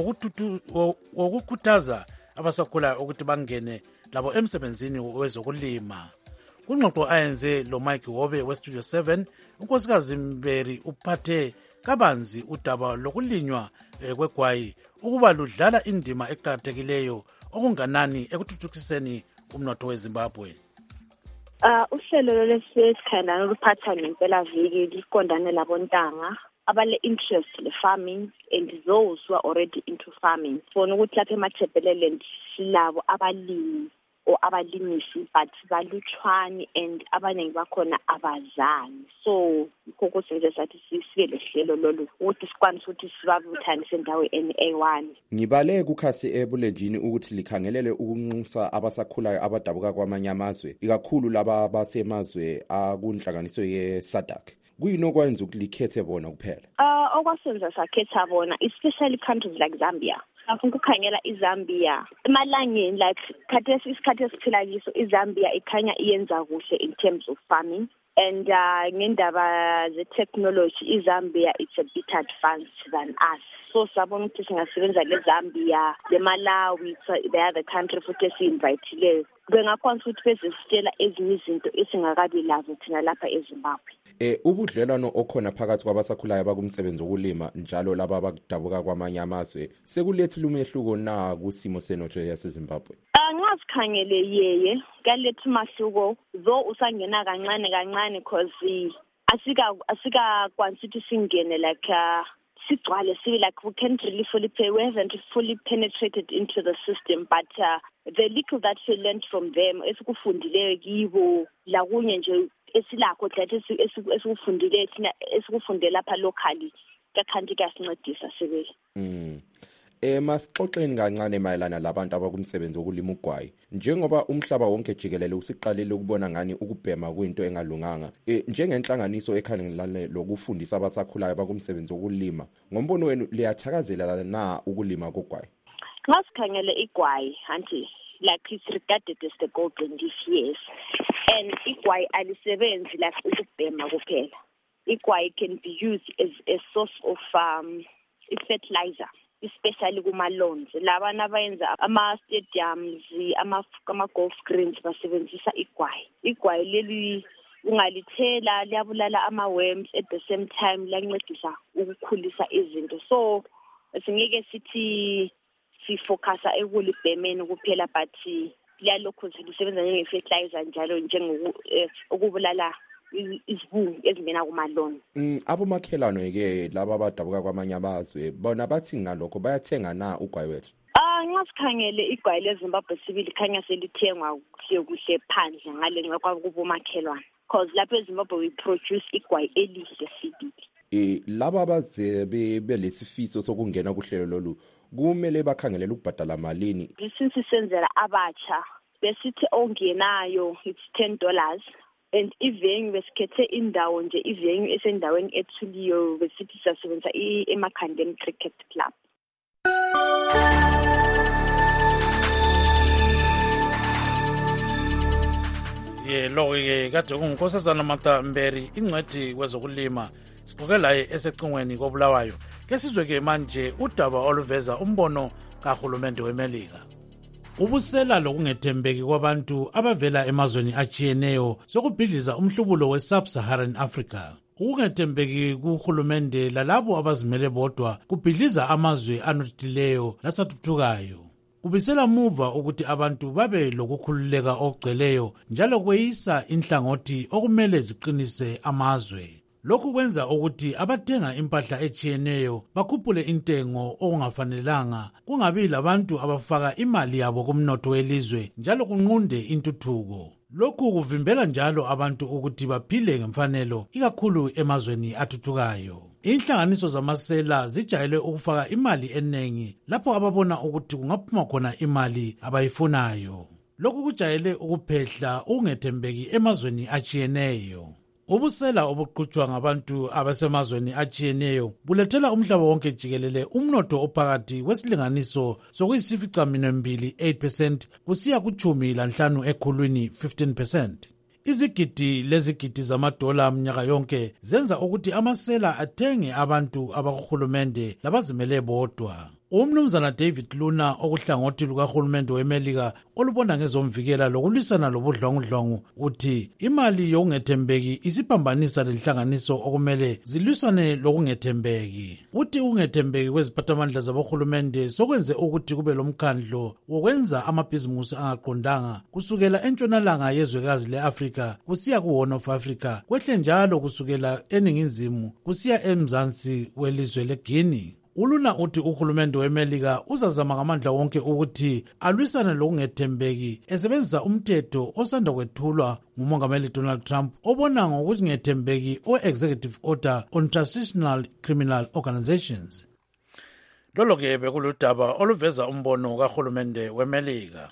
wokukhuthaza abasakhulayo ukuthi bangene labo emsebenzini wezokulima. Kungxoxo ayenze lo Mike Wobe weStudio seven, unkosikazi Mberi uphathe kabanzi udaba lokulinywa kwegwayi ukuba ludlala indima eqhakathekileyo okunganani ekuthuthukiseni umnotho weZimbabwe. Uh, uhlelo lesikhanda oluphatha ngempela viki liqondane labontanga abale interest le farming and those who are already into farming. Fona ukuthi lapha eMathebeleland silabo abalimi o abalimisi but balutshwani and abaningi bakhona abazali. So lokho senze sathi sisibe lehlelo lolu ukuthi sikwanise ukuthi sibabuthanise endawo N A one. Ngibale kukhasi ebulenjini ukuthi likhangelele ukunxusa abasakhulayo abadabuka kwamanye amazwe ikakhulu laba abasemazwe akunhlanganiso ye-SADC. Kuyini okwenza ukuthi likhethe bona kuphela? Uh okwasenza sakhetha bona especially countries like Zambia. Afuna ukukhangela iZambia emalangeni like khathesi isikhathi esiphila kiso iZambia ikhanya iyenza kuhle in terms of farming and uh, ngendaba ze technology iZambia it's a bit advanced than us. So sabona ukuthi singasebenza leZambia leMalawi the other country futhi esiyinvitile bengakwanisa ukuthi bezisitshela ezinye izinto esingakabi lazo thina lapha eZimbabwe. Eh ubudlelwano okhona phakathi kwabasakhulayo bakumsebenzi wokulima njalo laba abakudabuka kwamanye amazwe sekulethile umehluko na kusimo senotho yaseZimbabwe? Uh, Ungasikhangele yeye kalethu mahluko though usangena kancane kancane because asika asika quantity singene like uh, sigcwale sibe like we can't really fully pay we haven't fully penetrated into the system but uh, the little that we learned from them esikufundileyo kibo la kunye nje esilakho that esikufundile thina esikufundela lapha locally kakhanti kuyasincedisa sibe mm Eh masixoxeni kancane mayelana labantu abakumsebenzi wokulima ugwayi. Njengoba umhlaba wonke jikelele usiqalile ukubona ngani ukubhema kwinto engalunganga. Eh njengenhlanganiso ekhangelane lokufundisa abasakhulayo abakumsebenzi wokulima. Ngombono wenu liyathakazelela na ukulima kogwayi? Ngasikhangele igwayi anti like it's regarded as the golden leaf years and igwayi alisebenzi like ukubhema kuphela. Igwayi can be used as a source of um fertilizer. Especially kuma lawns labana abayenza ama stadiums ama ama golf greens basebenzisa igwayi igwayi leli ungalithela liyabulala ama worms at the same time lancedisa ukukhulisa izinto so singeke sithi si focusa ekulibhemeni kuphela but liyalokho lisebenza njenge fertilizer njalo njengoku ukubulala izibungu ezingena kumaloni. Mm abomakhelwane ke laba abadabuka kwamanye abazwe bona bathi ngalokho bayathenga na ugwayi wethu? Ah ngasikhangele igwayi leZimbabwe sibili khanya selithengwa kuhle kuhle phandle ngale ngakwa kubomakhelwane because lapha eZimbabwe we produce igwayi elihle sibili. Eh laba abaze belesifiso sokungena kuhlelo lolu kumele bakhangelela ukubhadala malini? Since senzela abacha besithi ongenayo it's ten dollars. And even besikhethe indawo nje even esendaweni ethuliyo besithi sasebenza eMakhandeni Cricket Club. Ye lo ke kade kunginkosazana Martha Mberi ingcwadi kwezokulima siqoke la esecingweni kobulawayo ke sizwe ke manje udaba oluveza umbono kahulumende weMelika. Ubusela lokungethembeki kwabantu abavela emazweni achiyeneyo sokubhidliza umhlubulo we-Sub-Saharan Africa. Ukungethembeki kuhulumende lalabo abazimele bodwa kubhidliza amazwe anothileyo lasathuthukayo. Kubisela muva ukuthi abantu babe lokukhululeka okugcweleyo njalo kweyisa inhlangothi okumele ziqinise amazwe. Lokhu kwenza ukuthi abathenga impahla echiyeneyo bakhuphule intengo okungafanelanga kungabi labantu abafaka imali yabo kumnotho welizwe njalo kunqunde intuthuko. Lokhu kuvimbela njalo abantu ukuthi baphile ngemfanelo ikakhulu emazweni athuthukayo. Inhlanganiso zamasela zijayele ukufaka imali enengi lapho ababona ukuthi kungaphuma khona imali abayifunayo. Lokhu kujayele ukuphehla ukungethembeki emazweni achiyeneyo. Ubusela obuqhutshwa ngabantu abasemazweni achiyeneyo bulethela umhlaba wonke jikelele umnotho ophakathi wesilinganiso sokuyisificaminwembili eight percent kusiya kuchumi lanhlanu ekhulwini fifteen percent. Izigidi lezigidi zamadola mnyaka yonke zenza ukuthi amasela athenge abantu abakuhulumende labazimele bodwa. Umnumzana David Luna okuhlangothi lukahulumende weMelika olubona ngezomvikela lokulwisana lobudlwangudlwangu uthi imali yokungethembeki isiphambanisa lenhlanganiso okumele zilwisane lokungethembeki. Uthi ukungethembeki kweziphathamandla zabohulumende sokwenze ukuthi kube lomkhandlo wokwenza amabhizimusi angaqondanga kusukela entshonalanga yezwekazi leAfrika kusiya kuHorn of Africa kwehle njalo kusukela eningizimu kusiya emzansi welizwe leGuinea. Uluna uthi uhulumende weMelika uzazama ngamandla wonke ukuthi alwisane lokungethembeki esebenzisa umthetho osanda kwethulwa ngumongameli Donald Trump obona ngokungethembeki o-Executive Order on Transitional Criminal Organizations. Lolo ke bekuludaba oluveza umbono kahulumende weMelika.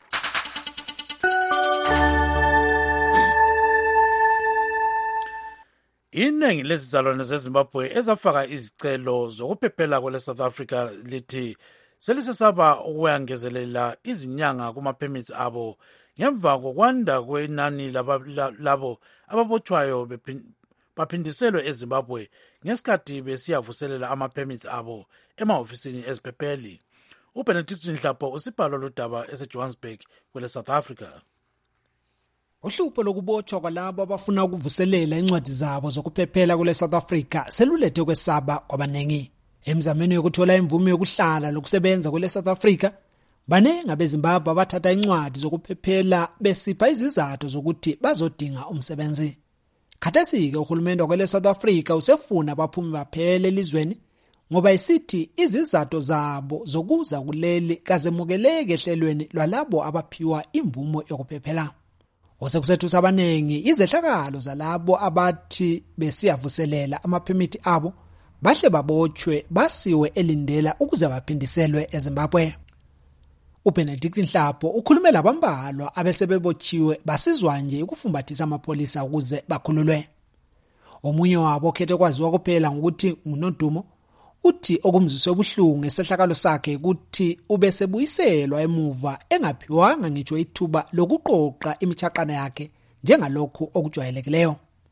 Iningi lezizalwane zeZimbabwe ezafaka izicelo zokuphephela kwele South Africa lithi selisesaba ukuyangezelela izinyanga kuma permits abo ngemva kokwanda kwenani labo ababotshwayo baphindiselwe eZimbabwe ngesikhathi besiyavuselela ama permits abo emahofisini eziphepheli. uBenedict Nhlapho usibhalo lodaba eseJohannesburg kwele South Africa. Uhlupho lokubotshwa kwalabo abafuna ukuvuselela incwadi zabo zokuphephela kule South Africa selulethe kwesaba kwabanengi. Emzameni yokuthola imvume yokuhlala lokusebenza kule South Africa, Baningi abeZimbabwe abathatha incwadi zokuphephela besipha izizathu zokuthi bazodinga umsebenzi. Khathesi-ke uhulumende wakwele South Africa usefuna abaphumi baphele elizweni ngoba isithi izizathu zabo zokuza kuleli kazemukeleke ehlelweni lwalabo abaphiwa imvumo yokuphephela. Osekusethusa abanengi izehlakalo zalabo abathi besiyavuselela amaphemiti abo bahle babotshwe basiwe elindela ukuze baphindiselwe eZimbabwe. uBenedict Nhlapho ukhulume labambalwa abesebebotshiwe basizwa nje ukufumbathisa amapolisa ukuze bakhululwe. Omunye wabo okhethe kwaziwa kuphela ngokuthi nguNodumo uthi okumziswe obuhlungu ngesehlakalo sakhe ukuthi ubesebuyiselwa emuva engaphiwanga ngitsho ithuba lokuqoqa imichaqana yakhe njengalokhu okujwayelekileyo.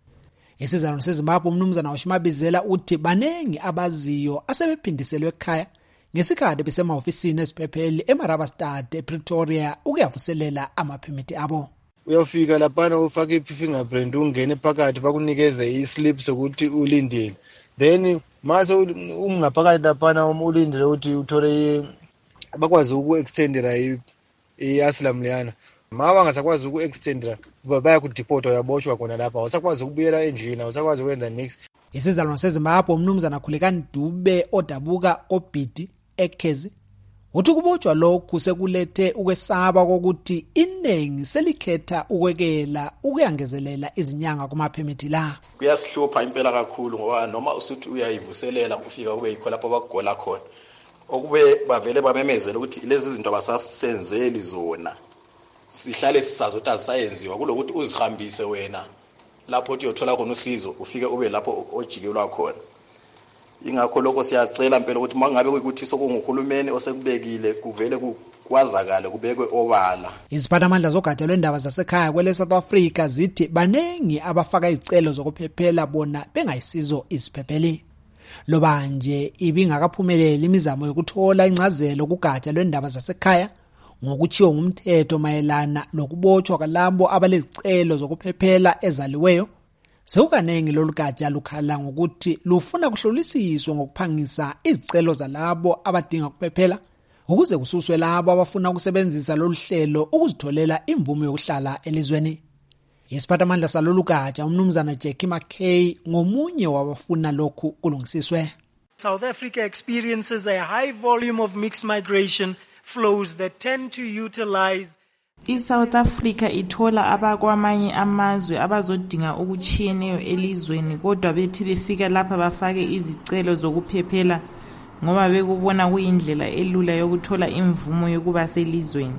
Isizalo seZimbabwe umnumzana waShimabizela uthi banengi abaziyo asebephindiselwe ekhaya ngesikhathi besemahofisini esiphepheli eMarabastad ePretoria ukuyavuselela amaphemiti abo. Uyafika lapha ufake ifingerprint ungene phakathi bakunikeze islip sokuthi ulindile. Then mase ungaphakathi lapha ulindile ukuthi uthole bakwazi uku-extendera i-asylum leyana. Mawa ngasakwazi uku-extendera baya kudeport uyaboshwa khona lapha awusakwazi ukubuyela endlini awusakwazi ukwenza next. Isizalwane seZimbabwe umnumzana Khulekani Dube odabuka obhidi ekhezi uthi kubotshwa lokhu sekulethe ukwesaba kokuthi inengi selikhetha ukwekela ukuyangezelela izinyanga kumaphemiti la. Kuyasihlupha impela kakhulu ngoba noma usuthi uyayivuselela ufika kube yikho lapho bakugola khona okube bavele bamemezela ukuthi lezi zinto abasasenzeli zona sihlale sisazothi azisayenziwa kulokuthi uzihambise wena lapho uthi uyothola khona usizo ufike ube lapho ojikelwa khona. Ingakho lokho siyacela impela ukuthi mangabe ukuthi sokunguhulumeni osekubekile kuvele kwazakala kubekwe obala. Iziphathamandla zogatsha lwendaba zasekhaya kwele South Africa zithi banengi abafaka izicelo zokuphephela bona bengayisizo isiphepheli. Loba nje ibingakaphumeleli imizamo yokuthola incazelo kugatsha lwendaba zasekhaya ngokuchiwo ngumthetho mayelana lokubotshwa kwalabo abalezicelo zokuphephela ezaliweyo. Sewukanengi lolugatsha lukhala ngokuthi lufuna kuhlolisiswa ngokuphangisa izicelo zalabo abadinga ukuphephela ukuze kususwe labo abafuna ukusebenzisa lolu hlelo ukuzitholela imvume yokuhlala elizweni. Isiphathamandla salolugatsha umnumzana Jackie McKay ngomunye wabafuna lokhu kulungisiswe. South Africa experiences a high volume of mixed migration flows that tend to utilize iSouth Africa ithola abakwamanye amazwe abazodinga ukuchiyeneyo elizweni kodwa bethi befika lapha bafake izicelo zokuphephela ngoba bekubona kuyindlela elula yokuthola imvumo yokuba selizweni.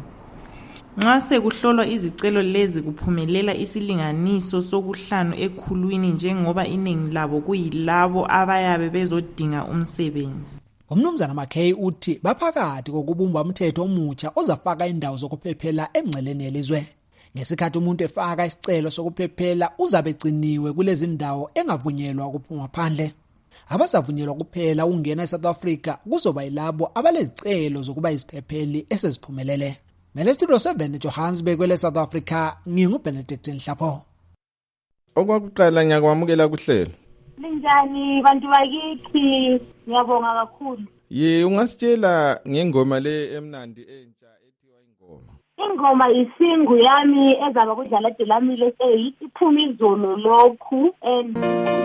Nxa sekuhlolwa izicelo lezi kuphumelela isilinganiso sokuhlanu ekhulwini njengoba iningi labo kuyilabo abayabe bezodinga umsebenzi. Umnumzana McKay uthi baphakathi kokubumba umthetho omutsha ozafaka indawo zokuphephela emngceleni yelizwe. Ngesikhathi umuntu efaka isicelo sokuphephela uzabe egciniwe kulezi ndawo engavunyelwa ukuphuma phandle. Abazavunyelwa kuphela ungena eSouth Africa kuzoba yilabo abalezicelo zokuba iziphepheli eseziphumelele. Melestro seven Johannesburg kwele South Africa nginguBenedict Nhlapho. Okwakuqala ngiyakwamukela kuhlelo. Linjani bantu bakithi ngiyabonga kakhulu. Ye ungasitshela ngengoma le emnandi entsha ethiwa ingoma. Ingoma isingu yami ezaba kudlala Delamile say iphuma izolo lokhu and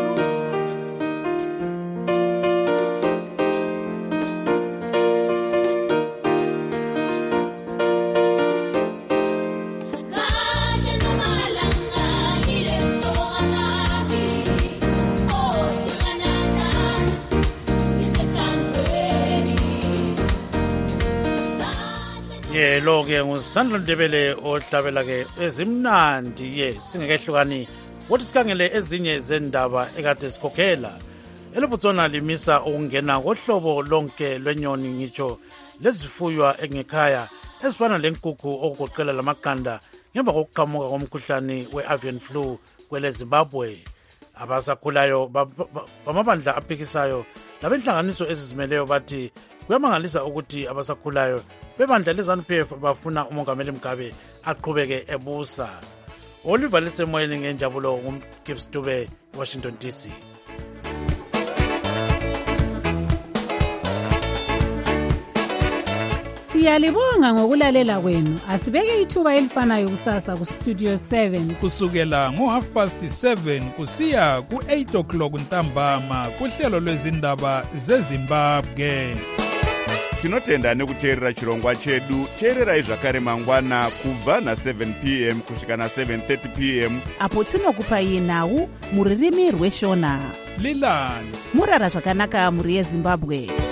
lo ke ngusandla Ndebele ohlabela ke ezimnandi ye singekehlukani wothi sikangele ezinye zendaba ekade sikhokhela elobutsona limisa ukungena kohlobo lonke lwenyoni ngitsho lezifuywa engekhaya ezifana lenkukhu okugoqela lamaqanda ngemva kokuqhamuka komkhuhlane we-avian flu kwele Zimbabwe. Abasakhulayo bamabandla aphikisayo labenhlanganiso ezizimeleyo bathi kuyamangalisa ukuthi abasakhulayo bebandla leZANU P F bafuna umongameli Mugabe aqhubeke ebusa. Oliver Lesemoyeni ngenjabulo ngumGibbs Dube, Washington D C. Siyalibonga ngokulalela kwenu. Asibeke ithuba elifanayo kusasa ku Studio seven kusukela ngo half past seven kusiya ku eight o'clock ntambama kuhlelo lwezindaba zeZimbabwe. Tinotenda nekuteerera chirongwa chedu. Teererai zvakare mangwana kubva na seven p m kusvika na seven thirty p m apo tinokupai nhau muririmi rweshona. Lilani murara zvakanaka muri yeZimbabwe.